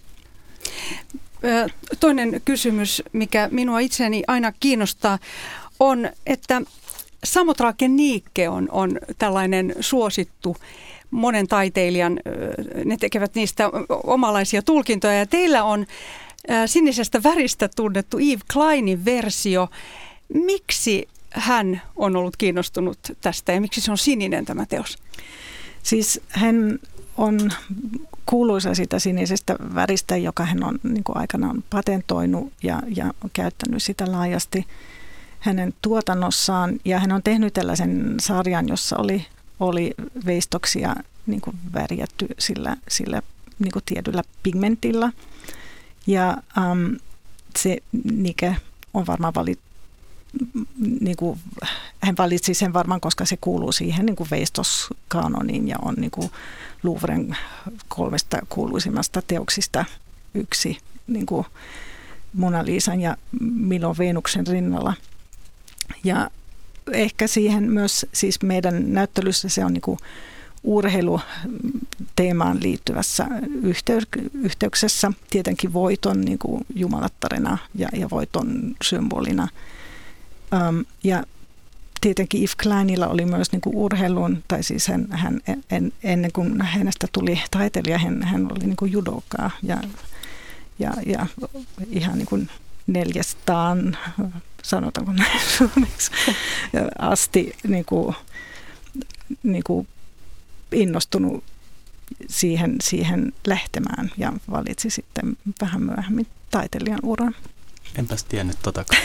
Toinen kysymys, mikä minua itseäni aina kiinnostaa, on, että Samotraken Niikke on, on tällainen suosittu monen taiteilijan, ne tekevät niistä omalaisia tulkintoja, ja teillä on sinisestä väristä tunnettu Yves Kleinin versio. Miksi hän on ollut kiinnostunut tästä ja miksi se on sininen tämä teos? Siis hän on kuuluisa sitä sinisestä väristä, joka hän on niin kuin aikanaan patentoinut ja, ja käyttänyt sitä laajasti hänen tuotannossaan. Ja hän on tehnyt tällaisen sarjan, jossa oli, oli veistoksia niin kuin värjätty sillä, sillä niin kuin tietyllä pigmentilla. Ja äm, se Niikke on varmaan valittu. Niin kuin, hän valitsi sen varmaan, koska se kuuluu siihen niin kuin veistoskaanoniin ja on niin kuin Louvren kolmesta kuuluisimmasta teoksista yksi niin kuin Mona Lisan ja Milon Venuksen rinnalla. Ja ehkä siihen myös siis meidän näyttelyssä se on niin kuin urheiluteemaan liittyvässä yhteyksessä. Tietenkin voiton niin kuin jumalattarena ja, ja voiton symbolina. Um, ja tietenkin Yves Kleinilla oli myös niin kuin urheilun, tai siis hän, hän en, ennen kuin hänestä tuli taiteilija, hän, hän oli niin kuin judokaa ja, ja, ja ihan niin kuin neljästaan, sanotaanko näin suomeksi, asti niin kuin, niin kuin innostunut siihen, siihen lähtemään ja valitsi sitten vähän myöhemmin taiteilijan uran. Enpäs tiennyt totakaan.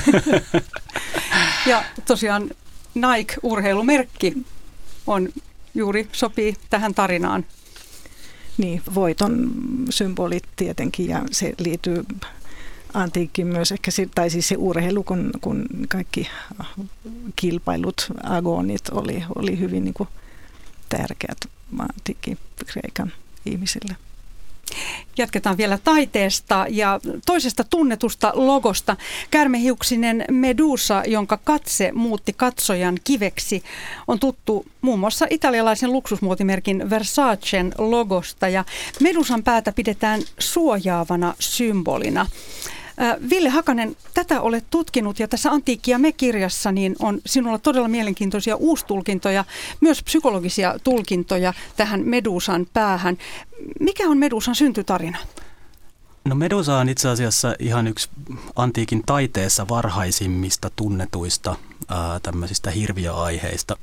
Ja tosiaan Nike-urheilumerkki on juuri sopii tähän tarinaan. Niin, voiton symbolit tietenkin ja se liittyy antiikkiin myös ehkä, se, tai siis se urheilu, kun, kun kaikki kilpailut, agonit oli, oli hyvin niin kuin tärkeät antiikki Kreikan ihmisille. Jatketaan vielä taiteesta ja toisesta tunnetusta logosta. Käärmehiuksinen Medusa, jonka katse muutti katsojan kiveksi, on tuttu muun muassa italialaisen luksusmuotimerkin Versacen logosta. Ja Medusan päätä pidetään suojaavana symbolina. Ville Hakanen, tätä olet tutkinut ja tässä Antiikki ja me-kirjassa niin on sinulla todella mielenkiintoisia uustulkintoja, myös psykologisia tulkintoja tähän Medusan päähän. Mikä on Medusan syntytarina? No Medusa on itse asiassa ihan yksi antiikin taiteessa varhaisimmista tunnetuista ää, tämmöisistä hirviöaiheista.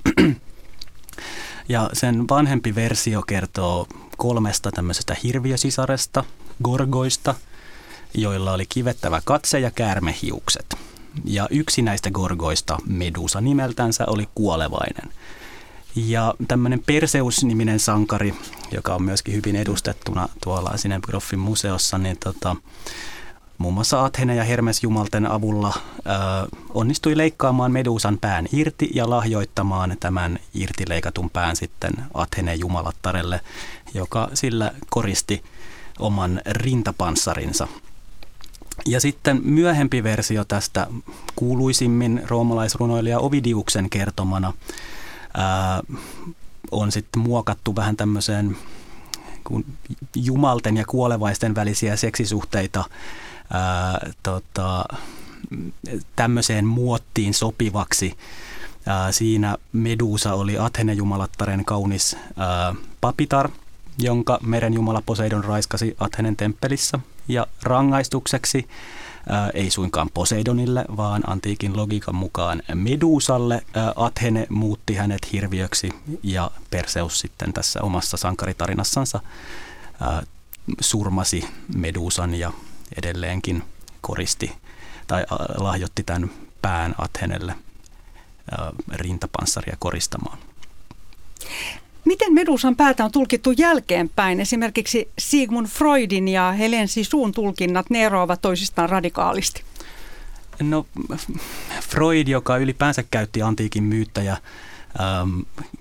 Ja sen vanhempi versio kertoo kolmesta tämmöisestä hirviösisaresta, gorgoista, joilla oli kivettävä katse ja käärmehiukset. Ja yksi näistä gorgoista, Medusa nimeltänsä, oli kuolevainen. Ja tämmöinen Perseus-niminen sankari, joka on myöskin hyvin edustettuna tuolla Sinebroffin museossa, niin tota, muun muassa Athene ja Hermes jumalten avulla ö, onnistui leikkaamaan Medusan pään irti ja lahjoittamaan tämän irtileikatun pään sitten Athene jumalattarelle, joka sillä koristi oman rintapanssarinsa. Ja sitten myöhempi versio tästä kuuluisimmin roomalaisrunoilija Ovidiuksen kertomana ää, on sitten muokattu vähän tämmöiseen kun jumalten ja kuolevaisten välisiä seksisuhteita ää, tota, tämmöiseen muottiin sopivaksi. Ää, siinä Medusa oli Athene jumalattaren kaunis ää, papitar, jonka merenjumala Poseidon raiskasi Athenen temppelissä. Ja rangaistukseksi ää, ei suinkaan Poseidonille, vaan antiikin logiikan mukaan Medusalle ää, Athene muutti hänet hirviöksi ja Perseus sitten tässä omassa sankaritarinassaan ää, surmasi Medusan ja edelleenkin koristi tai ää, lahjoitti tämän pään Athenelle ää, rintapanssaria koristamaan. Miten Medusan päätä on tulkittu jälkeenpäin? Esimerkiksi Sigmund Freudin ja Helen Sissun tulkinnat, ne eroavat toisistaan radikaalisti. No Freud, joka ylipäänsä käytti antiikin myyttäjä ähm,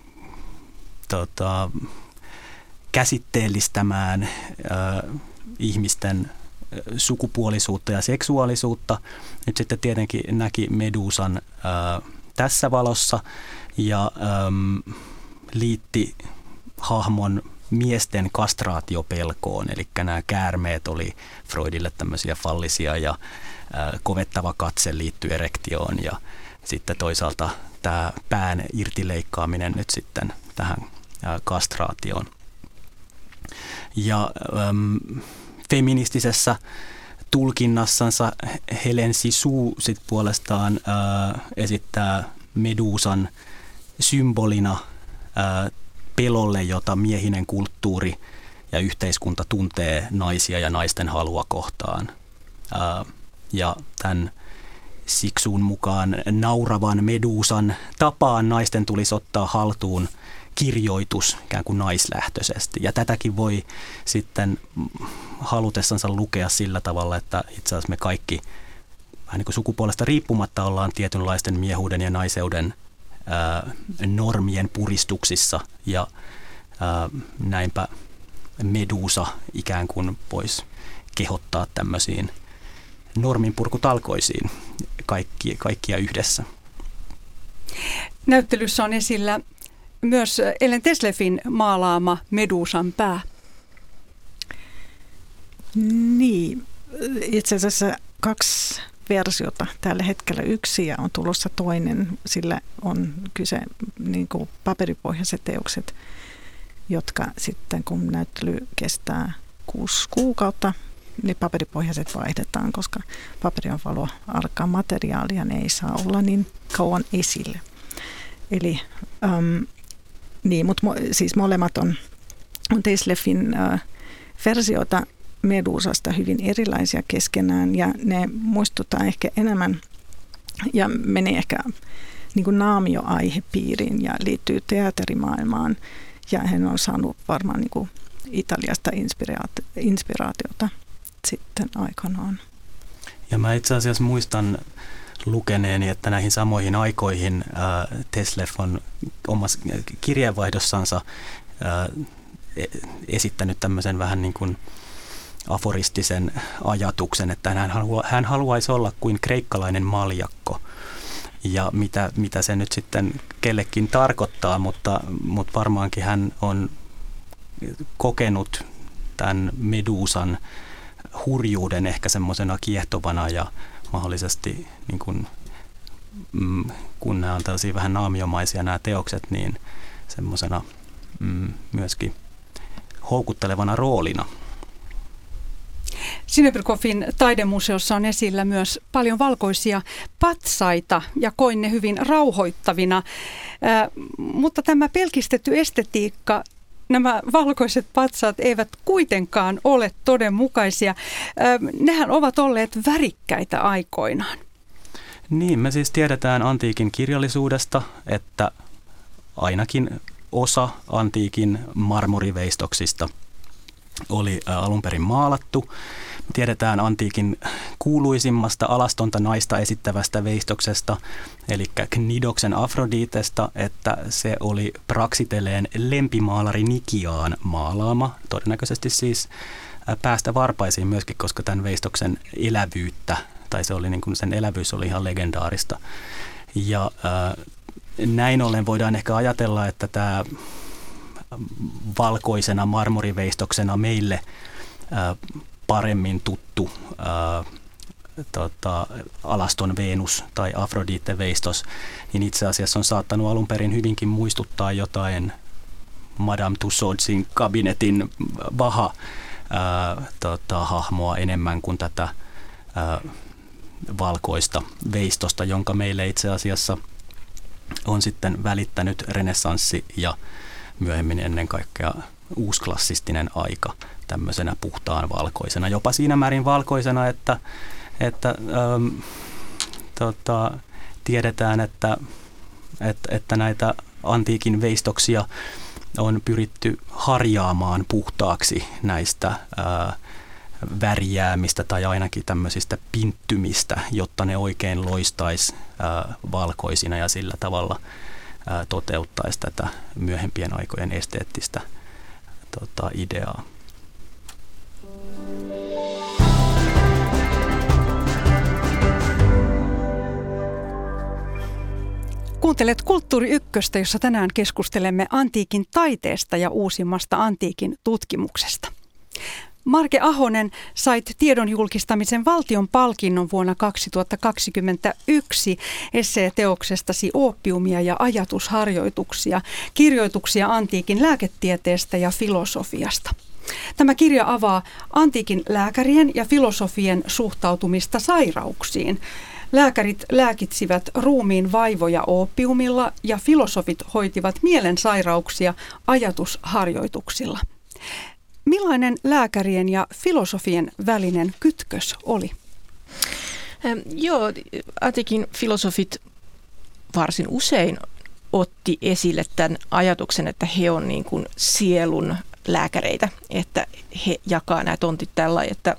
tota, käsitteellistämään äh, ihmisten sukupuolisuutta ja seksuaalisuutta, nyt sitten tietenkin näki Medusan äh, tässä valossa ja ähm, liitti hahmon miesten kastraatiopelkoon, eli nämä käärmeet oli Freudille tämmöisiä fallisia ja ää, kovettava katse liittyy erektioon ja sitten toisaalta tämä pään irtileikkaaminen nyt sitten tähän ää, kastraatioon. Ja äm, feministisessä tulkinnassansa Helen Sissu sit puolestaan ää, esittää Medusan symbolina pelolle, jota miehinen kulttuuri ja yhteiskunta tuntee naisia ja naisten halua kohtaan. Ja tämän Sissun mukaan nauravan Medusan tapaan naisten tulisi ottaa haltuun kirjoitus ikään kuin naislähtöisesti. Ja tätäkin voi sitten halutessansa lukea sillä tavalla, että itse asiassa me kaikki vähän niin kuin sukupuolesta riippumatta ollaan tietynlaisten miehuuden ja naiseuden normien puristuksissa ja ää, näinpä Medusa ikään kuin voisi kehottaa tämmöisiin norminpurkutalkoisiin kaikki, kaikkia yhdessä. Näyttelyssä on esillä myös Ellen Tesleffin maalaama Medusan pää. Niin, itse asiassa kaksi versiota tällä hetkellä, yksi ja on tulossa toinen, sillä on kyse niin kuin paperipohjaiset teokset, jotka sitten kun näyttely kestää kuusi kuukautta, niin paperipohjaiset vaihdetaan, koska paperi on valo arkaa materiaalia, ne ei saa olla niin kauan esillä. Eli äm, niin, mutta mo, siis molemmat on, on Tesleffin äh, versioita Medusasta hyvin erilaisia keskenään ja ne muistuttaa ehkä enemmän ja menee ehkä niin kuin naamio-aihepiiriin ja liittyy teatterimaailmaan ja hän on saanut varmaan niin kuin Italiasta inspiraati- inspiraatiota sitten aikanaan. Ja mä itse asiassa muistan lukeneeni, että näihin samoihin aikoihin äh, Tesleff on omassa kirjeenvaihdossansa äh, esittänyt tämmöisen vähän niin kuin aforistisen ajatuksen, että hän, halua, hän haluaisi olla kuin kreikkalainen maljakko. Ja mitä, mitä se nyt sitten kellekin tarkoittaa, mutta, mutta varmaankin hän on kokenut tämän Medusan hurjuuden ehkä semmoisena kiehtovana ja mahdollisesti, niin kun, mm, kun nämä on tällaisia vähän naamiomaisia nämä teokset, niin semmoisena mm, myöskin houkuttelevana roolina. Sinebrychoffin taidemuseossa on esillä myös paljon valkoisia patsaita ja koin ne hyvin rauhoittavina, äh, mutta tämä pelkistetty estetiikka, nämä valkoiset patsaat eivät kuitenkaan ole todenmukaisia. Äh, nehän ovat olleet värikkäitä aikoinaan. Niin, me siis tiedetään antiikin kirjallisuudesta, että ainakin osa antiikin marmoriveistoksista oli alun perin maalattu. Tiedetään antiikin kuuluisimmasta alastonta naista esittävästä veistoksesta, eli Knidoksen Afroditesta, että se oli Praxiteleen lempimaalari Nikiaan maalaama, todennäköisesti siis päästä varpaisiin myöskin, koska tämän veistoksen elävyyttä, tai se oli niin kuin sen elävyys oli ihan legendaarista. Ja äh, näin ollen voidaan ehkä ajatella, että tämä valkoisena marmoriveistoksena meille ää, paremmin tuttu ää, tota, alaston Venus tai Afrodite-veistos, niin itse asiassa on saattanut alun perin hyvinkin muistuttaa jotain Madame Tussauds kabinetin vaha ää, tota, hahmoa enemmän kuin tätä ää, valkoista veistosta, jonka meille itse asiassa on sitten välittänyt renessanssi ja myöhemmin ennen kaikkea uusklassistinen aika tämmöisenä puhtaan valkoisena, jopa siinä määrin valkoisena, että, että ähm, tota, tiedetään, että, että, että näitä antiikin veistoksia on pyritty harjaamaan puhtaaksi näistä äh, värjäämistä tai ainakin tämmöisistä pinttymistä, jotta ne oikein loistaisi äh, valkoisina ja sillä tavalla äh, toteuttaisi tätä myöhempien aikojen esteettistä tota, ideaa. Kuuntelet Kulttuuri Ykköstä, jossa tänään keskustelemme antiikin taiteesta ja uusimmasta antiikin tutkimuksesta. Marke Ahonen, sait tiedon julkistamisen valtion palkinnon vuonna kaksituhattakaksikymmentäyksi esseeteoksestasi Oopiumia ja ajatusharjoituksia, kirjoituksia antiikin lääketieteestä ja filosofiasta. Tämä kirja avaa antiikin lääkärien ja filosofien suhtautumista sairauksiin. Lääkärit lääkitsivät ruumiin vaivoja oopiumilla ja filosofit hoitivat mielen sairauksia ajatusharjoituksilla. Millainen lääkärien ja filosofien välinen kytkös oli? Ähm, joo, antiikin filosofit varsin usein otti esille tämän ajatuksen, että he on niin kuin sielun lääkäreitä, että he jakaa nämä tontit tällä, että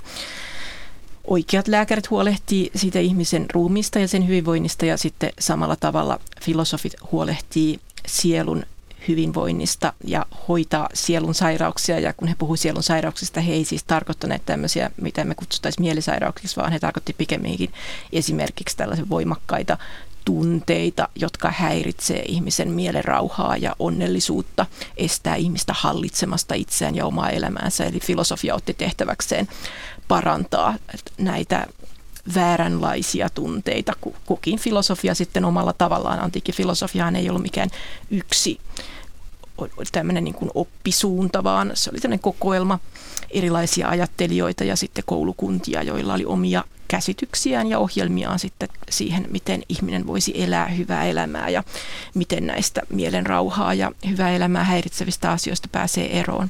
oikeat lääkärit huolehtii siitä ihmisen ruumista ja sen hyvinvoinnista ja sitten samalla tavalla filosofit huolehtii sielun hyvinvoinnista ja hoitaa sielun sairauksia. Ja kun he puhuivat sielun sairauksista, he ei siis tarkoittaneet tämmöisiä, mitä me kutsuttaisiin mielisairauksiksi, vaan he tarkoitti pikemminkin esimerkiksi tällaisia voimakkaita tunteita, jotka häiritsee ihmisen mielen rauhaa ja onnellisuutta, estää ihmistä hallitsemasta itseään ja omaa elämäänsä. Eli filosofia otti tehtäväkseen parantaa näitä vääränlaisia tunteita. Kukin filosofia sitten omalla tavallaan. Antiikin filosofiahan ei ollut mikään yksi tämmöinen niin kuin oppisuunta, vaan se oli tämmöinen kokoelma erilaisia ajattelijoita ja sitten koulukuntia, joilla oli omia käsityksiään ja ohjelmiaan sitten siihen, miten ihminen voisi elää hyvää elämää ja miten näistä mielen rauhaa ja hyvää elämää häiritsevistä asioista pääsee eroon.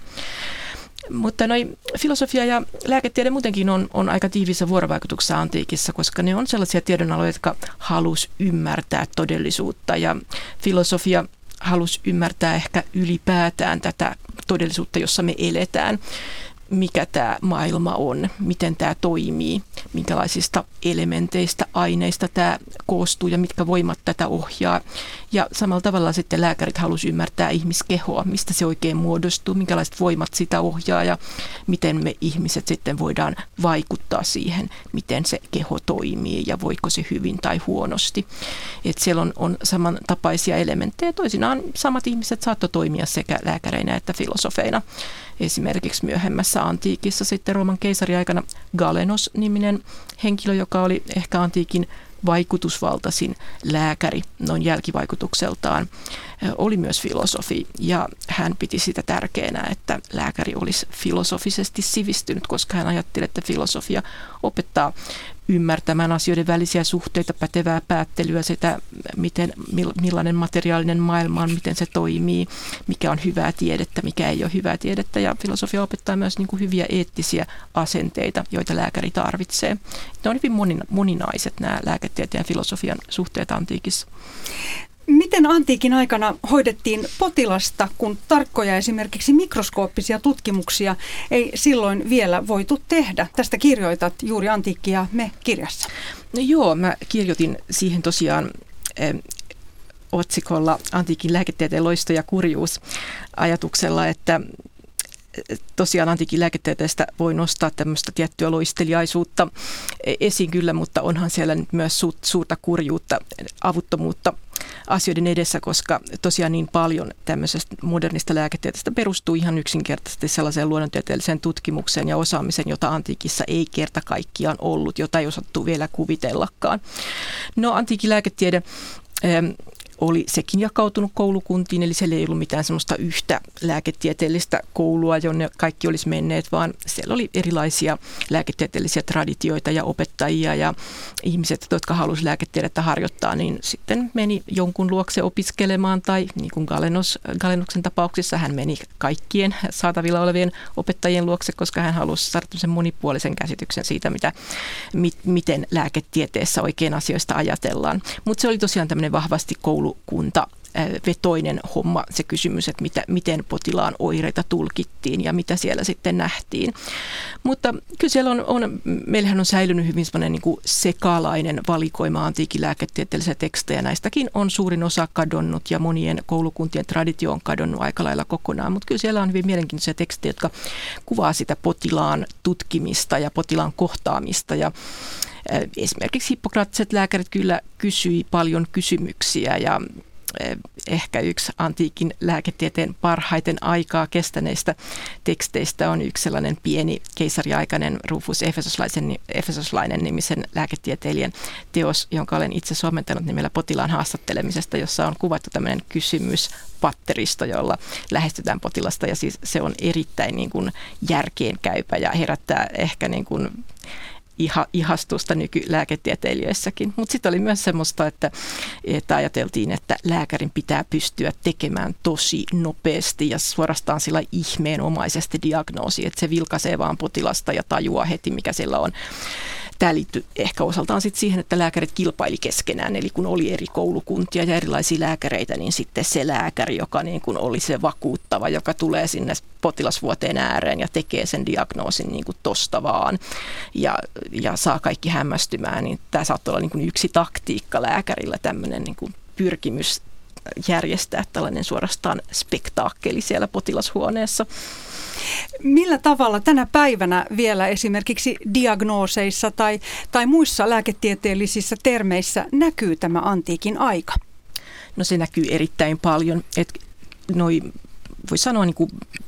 Mutta noi filosofia ja lääketiede muutenkin on, on aika tiiviissä vuorovaikutuksessa antiikissa, koska ne on sellaisia tiedonaloja, jotka halus ymmärtää todellisuutta ja filosofia halusi ymmärtää ehkä ylipäätään tätä todellisuutta, jossa me eletään. Mikä tämä maailma on, miten tämä toimii, minkälaisista elementeistä, aineista tämä koostuu ja mitkä voimat tätä ohjaa. Ja samalla tavalla sitten lääkärit halusivat ymmärtää ihmiskehoa, mistä se oikein muodostuu, minkälaiset voimat sitä ohjaa ja miten me ihmiset sitten voidaan vaikuttaa siihen, miten se keho toimii ja voiko se hyvin tai huonosti. Et siellä on, on samantapaisia elementtejä. Toisinaan samat ihmiset saattoi toimia sekä lääkäreinä että filosofeina. Esimerkiksi myöhemmässä antiikissa sitten Rooman keisariaikana Galenos-niminen henkilö, joka oli ehkä antiikin vaikutusvaltaisin lääkäri noin jälkivaikutukseltaan, oli myös filosofi ja hän piti sitä tärkeänä, että lääkäri olisi filosofisesti sivistynyt, koska hän ajatteli, että filosofia opettaa ymmärtämään asioiden välisiä suhteita, pätevää päättelyä, sitä miten, millainen materiaalinen maailma on, miten se toimii, mikä on hyvää tiedettä, mikä ei ole hyvää tiedettä. Ja filosofia opettaa myös niin kuin hyviä eettisiä asenteita, joita lääkäri tarvitsee. Ne on hyvin moninaiset nämä lääketieteen ja filosofian suhteet antiikissa. Miten antiikin aikana hoidettiin potilasta, kun tarkkoja esimerkiksi mikroskooppisia tutkimuksia ei silloin vielä voitu tehdä? Tästä kirjoitat juuri Antiikki ja me -kirjassa. No joo, mä kirjoitin siihen tosiaan eh, otsikolla Antiikin lääketieteen loisto ja kurjuus ajatuksella, että tosiaan antiikin lääketieteestä voi nostaa tämmöistä tiettyä loisteliaisuutta esiin kyllä, mutta onhan siellä nyt myös su- suurta kurjuutta, avuttomuutta asioiden edessä, koska tosiaan niin paljon tämmöisestä modernista lääketieteestä perustuu ihan yksinkertaisesti sellaiseen luonnontieteelliseen tutkimukseen ja osaamiseen, jota antiikissa ei kerta kaikkiaan ollut, jota ei osattu vielä kuvitellakaan. No antiikin lääketiede oli sekin jakautunut koulukuntiin, eli siellä ei ollut mitään semmoista yhtä lääketieteellistä koulua, jonne kaikki olisi menneet, vaan siellä oli erilaisia lääketieteellisiä traditioita ja opettajia ja ihmiset, jotka halusivat lääketiedettä harjoittaa, niin sitten meni jonkun luokse opiskelemaan tai niin kuin Galenos, Galenoksen tapauksessa hän meni kaikkien saatavilla olevien opettajien luokse, koska hän halusi saada sen monipuolisen käsityksen siitä, mitä, mit, miten lääketieteessä oikein asioista ajatellaan. Mutta se oli tosiaan tämmöinen vahvasti koulukunta vetoinen homma, se kysymys, että mitä, miten potilaan oireita tulkittiin ja mitä siellä sitten nähtiin. Mutta kyllä siellä on, on meillähän on säilynyt hyvin semmoinen niin kuin sekalainen valikoima antiikin lääketieteellisiä tekstejä. Näistäkin on suurin osa kadonnut ja monien koulukuntien traditio on kadonnut aika lailla kokonaan, mutta kyllä siellä on hyvin mielenkiintoisia tekstejä, jotka kuvaa sitä potilaan tutkimista ja potilaan kohtaamista ja esimerkiksi hippokraattiset lääkärit kyllä kysyi paljon kysymyksiä ja ehkä yksi antiikin lääketieteen parhaiten aikaa kestäneistä teksteistä on yksi sellainen pieni keisariaikainen Rufus Efesoslainen, Efesoslainen nimisen lääketieteilijän teos, jonka olen itse suomentanut nimellä Potilaan haastattelemisesta, jossa on kuvattu tämmöinen kysymyspatteristo, jolla lähestytään potilasta ja siis se on erittäin niin kuin järkeenkäypä ja herättää ehkä niin kuin Iha, ihastusta nykylääketieteilijöissäkin. Mutta sitten oli myös semmoista, että, että ajateltiin, että lääkärin pitää pystyä tekemään tosi nopeasti ja suorastaan sillä ihmeenomaisesti diagnoosi, että se vilkaisee vaan potilasta ja tajuaa heti, mikä sillä on. Tämä liittyy ehkä osaltaan sitten siihen, että lääkärit kilpaili keskenään, eli kun oli eri koulukuntia ja erilaisia lääkäreitä, niin sitten se lääkäri, joka niin kuin oli se vakuuttava, joka tulee sinne potilasvuoteen ääreen ja tekee sen diagnoosin niin kuin tosta vaan ja, ja saa kaikki hämmästymään, niin tämä saattaa olla niin kuin yksi taktiikka lääkärillä, tämmöinen niin kuin pyrkimys järjestää tällainen suorastaan spektaakkeli siellä potilashuoneessa. Millä tavalla tänä päivänä vielä esimerkiksi diagnooseissa tai, tai muissa lääketieteellisissä termeissä näkyy tämä antiikin aika? No se näkyy erittäin paljon. Et noi, voi sanoa niin kuin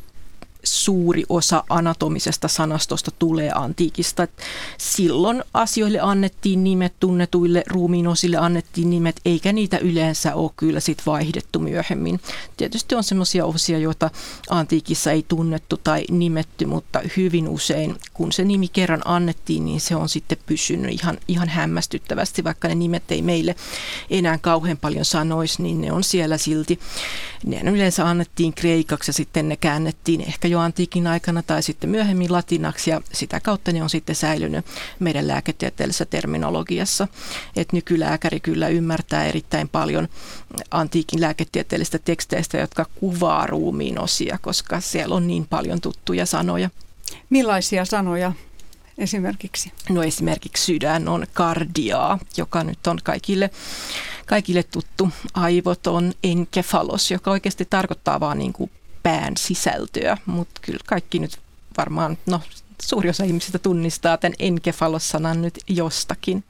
suuri osa anatomisesta sanastosta tulee antiikista. Silloin asioille annettiin nimet, tunnetuille ruumiinosille annettiin nimet, eikä niitä yleensä ole kyllä sit vaihdettu myöhemmin. Tietysti on semmoisia osia, joita antiikissa ei tunnettu tai nimetty, mutta hyvin usein, kun se nimi kerran annettiin, niin se on sitten pysynyt ihan, ihan hämmästyttävästi, vaikka ne nimet ei meille enää kauhean paljon sanoisi, niin ne on siellä silti. Ne yleensä annettiin kreikaksi ja sitten ne käännettiin ehkä jo antiikin aikana tai sitten myöhemmin latinaksi ja sitä kautta ne on sitten säilynyt meidän lääketieteellisessä terminologiassa. Et nykylääkäri kyllä ymmärtää erittäin paljon antiikin lääketieteellisistä teksteistä, jotka kuvaa ruumiin osia, koska siellä on niin paljon tuttuja sanoja. Millaisia sanoja esimerkiksi? No esimerkiksi sydän on kardiaa, joka nyt on kaikille, kaikille tuttu. Aivot on enkefalos, joka oikeasti tarkoittaa vaan niin kuin pään sisältöä, mutta kyllä kaikki nyt varmaan, no suuri osa ihmisistä tunnistaa tämän enkefalos-sanan nyt jostakin.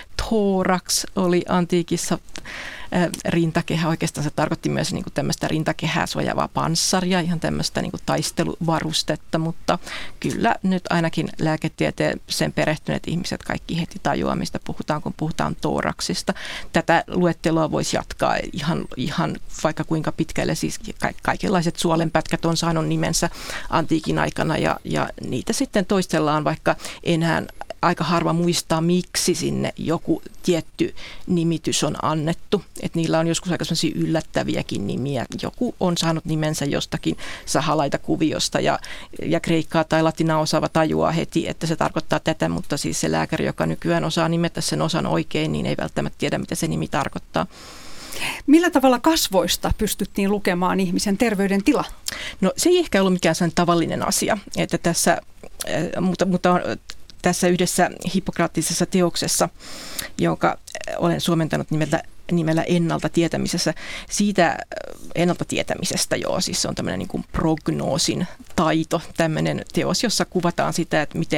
Thorax oli antiikissa äh, rintakehä, oikeastaan se tarkoitti myös niin kuin tämmöistä rintakehää suojaavaa panssaria, ihan tämmöistä niin kuin taisteluvarustetta, mutta kyllä nyt ainakin lääketieteeseen perehtyneet ihmiset kaikki heti tajuaa, mistä puhutaan, kun puhutaan thoraxista. Tätä luetteloa voisi jatkaa ihan, ihan vaikka kuinka pitkälle, siis ka- kaikenlaiset suolenpätkät on saanut nimensä antiikin aikana ja, ja niitä sitten toistellaan, vaikka enää aika harva muistaa, miksi sinne joku tietty nimitys on annettu. Et niillä on joskus aika sellaisia yllättäviäkin nimiä. Joku on saanut nimensä jostakin sahalaitakuviosta ja, ja kreikkaa tai latinaa osaava tajuaa heti, että se tarkoittaa tätä, mutta siis se lääkäri, joka nykyään osaa nimetä sen osan oikein, niin ei välttämättä tiedä, mitä se nimi tarkoittaa. Millä tavalla kasvoista pystyttiin lukemaan ihmisen terveydentila? No se ei ehkä ollut mikään sen tavallinen asia, että tässä, mutta, mutta tässä yhdessä hippokraattisessa teoksessa, jonka olen suomentanut nimellä, nimellä ennalta tietämisessä, siitä ennalta tietämisestä joo, siis se on tämmöinen niin kuin prognoosin taito, tämmöinen teos, jossa kuvataan sitä, että miten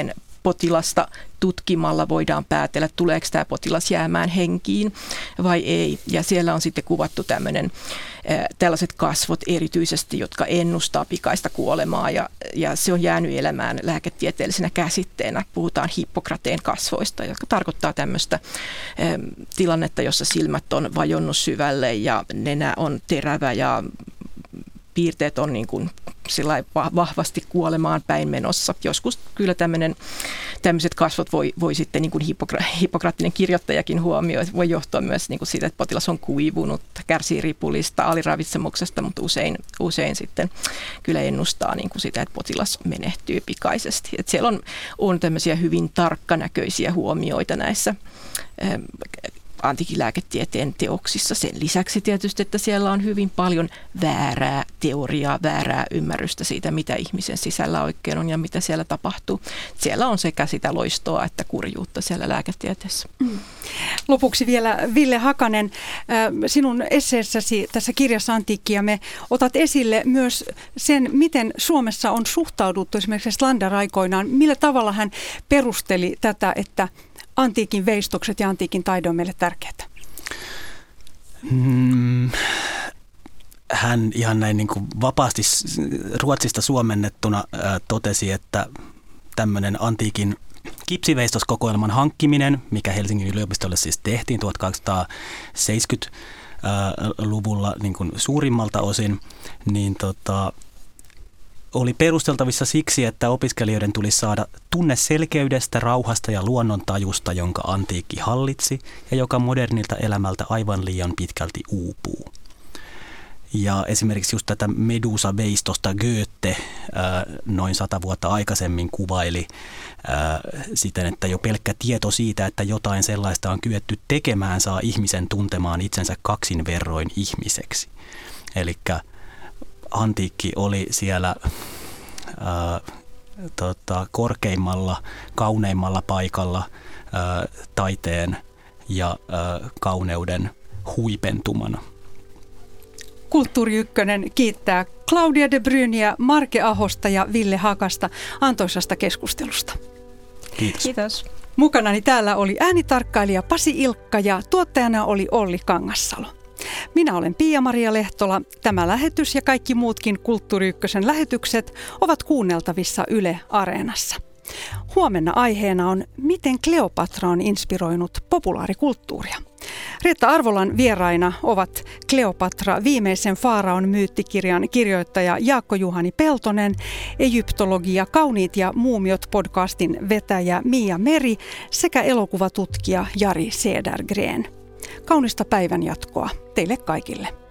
potilasta tutkimalla voidaan päätellä, tuleeko tämä potilas jäämään henkiin vai ei. Ja siellä on sitten kuvattu tämmöinen, tällaiset kasvot erityisesti, jotka ennustaa pikaista kuolemaa ja, ja se on jäänyt elämään lääketieteellisenä käsitteenä. Puhutaan Hippokrateen kasvoista, jotka tarkoittaa tämmöistä tilannetta, jossa silmät on vajonnut syvälle ja nenä on terävä ja piirteet on niin kuin sillä vahvasti kuolemaan päin menossa. Joskus kyllä tämmöinen, tämmöiset kasvot voi, voi sitten, niin kuin hippokra- hippokraattinen kirjoittajakin huomioi, voi johtua myös niin kuin siitä, että potilas on kuivunut, kärsii ripulista, aliravitsemuksesta, mutta usein, usein sitten kyllä ennustaa niin kuin sitä, että potilas menehtyy pikaisesti. Et siellä on, on tämmöisiä hyvin tarkkanäköisiä huomioita näissä ähm, antiikin lääketieteen teoksissa. Sen lisäksi tietysti, että siellä on hyvin paljon väärää teoriaa, väärää ymmärrystä siitä, mitä ihmisen sisällä oikein on ja mitä siellä tapahtuu. Siellä on sekä sitä loistoa että kurjuutta siellä lääketieteessä. Mm. Lopuksi vielä Ville Hakanen, sinun esseessäsi tässä kirjassa Antiikkia me otat esille myös sen, miten Suomessa on suhtauduttu esimerkiksi Slander aikoinaan. Millä tavalla hän perusteli tätä, että antiikin veistokset ja antiikin taide on meille tärkeää? Hmm. Hän ihan näin niin kuin vapaasti Ruotsista suomennettuna ää, totesi, että tämmöinen antiikin kipsiveistoskokoelman hankkiminen, mikä Helsingin yliopistolle siis tehtiin tuhatkahdeksansataaseitsemänkymmentäluvulla niin kuin suurimmalta osin, niin tota, oli perusteltavissa siksi, että opiskelijoiden tuli saada tunne selkeydestä, rauhasta ja luonnontajusta, jonka antiikki hallitsi ja joka modernilta elämältä aivan liian pitkälti uupuu. Ja esimerkiksi just tätä Medusa-veistosta Goethe ää, noin sata vuotta aikaisemmin kuvaili ää, siten, että jo pelkkä tieto siitä, että jotain sellaista on kyetty tekemään, saa ihmisen tuntemaan itsensä kaksin verroin ihmiseksi. Elikkä antiikki oli siellä ää, tota, korkeimmalla, kauneimmalla paikalla ää, taiteen ja ää, kauneuden huipentumana. Kulttuuri Ykkönen kiittää Claudia de Bryniä, Marke Ahosta ja Ville Hakasta antoisasta keskustelusta. Kiitos. Kiitos. Mukanani täällä oli äänitarkkailija Pasi Ilkka ja tuottajana oli Olli Kangassalo. Minä olen Pia-Maria Lehtola. Tämä lähetys ja kaikki muutkin Kulttuuri Ykkösen lähetykset ovat kuunneltavissa Yle Areenassa. Huomenna aiheena on, miten Kleopatra on inspiroinut populaarikulttuuria. Reetta Arvolan vieraina ovat Kleopatra, viimeisen Faaraon myyttikirjan kirjoittaja Jaakko-Juhani Peltonen, Egyptologi ja Kauniit ja muumiot podcastin vetäjä Mia Meri sekä elokuvatutkija Jari Cedergren. Kaunista päivänjatkoa teille kaikille.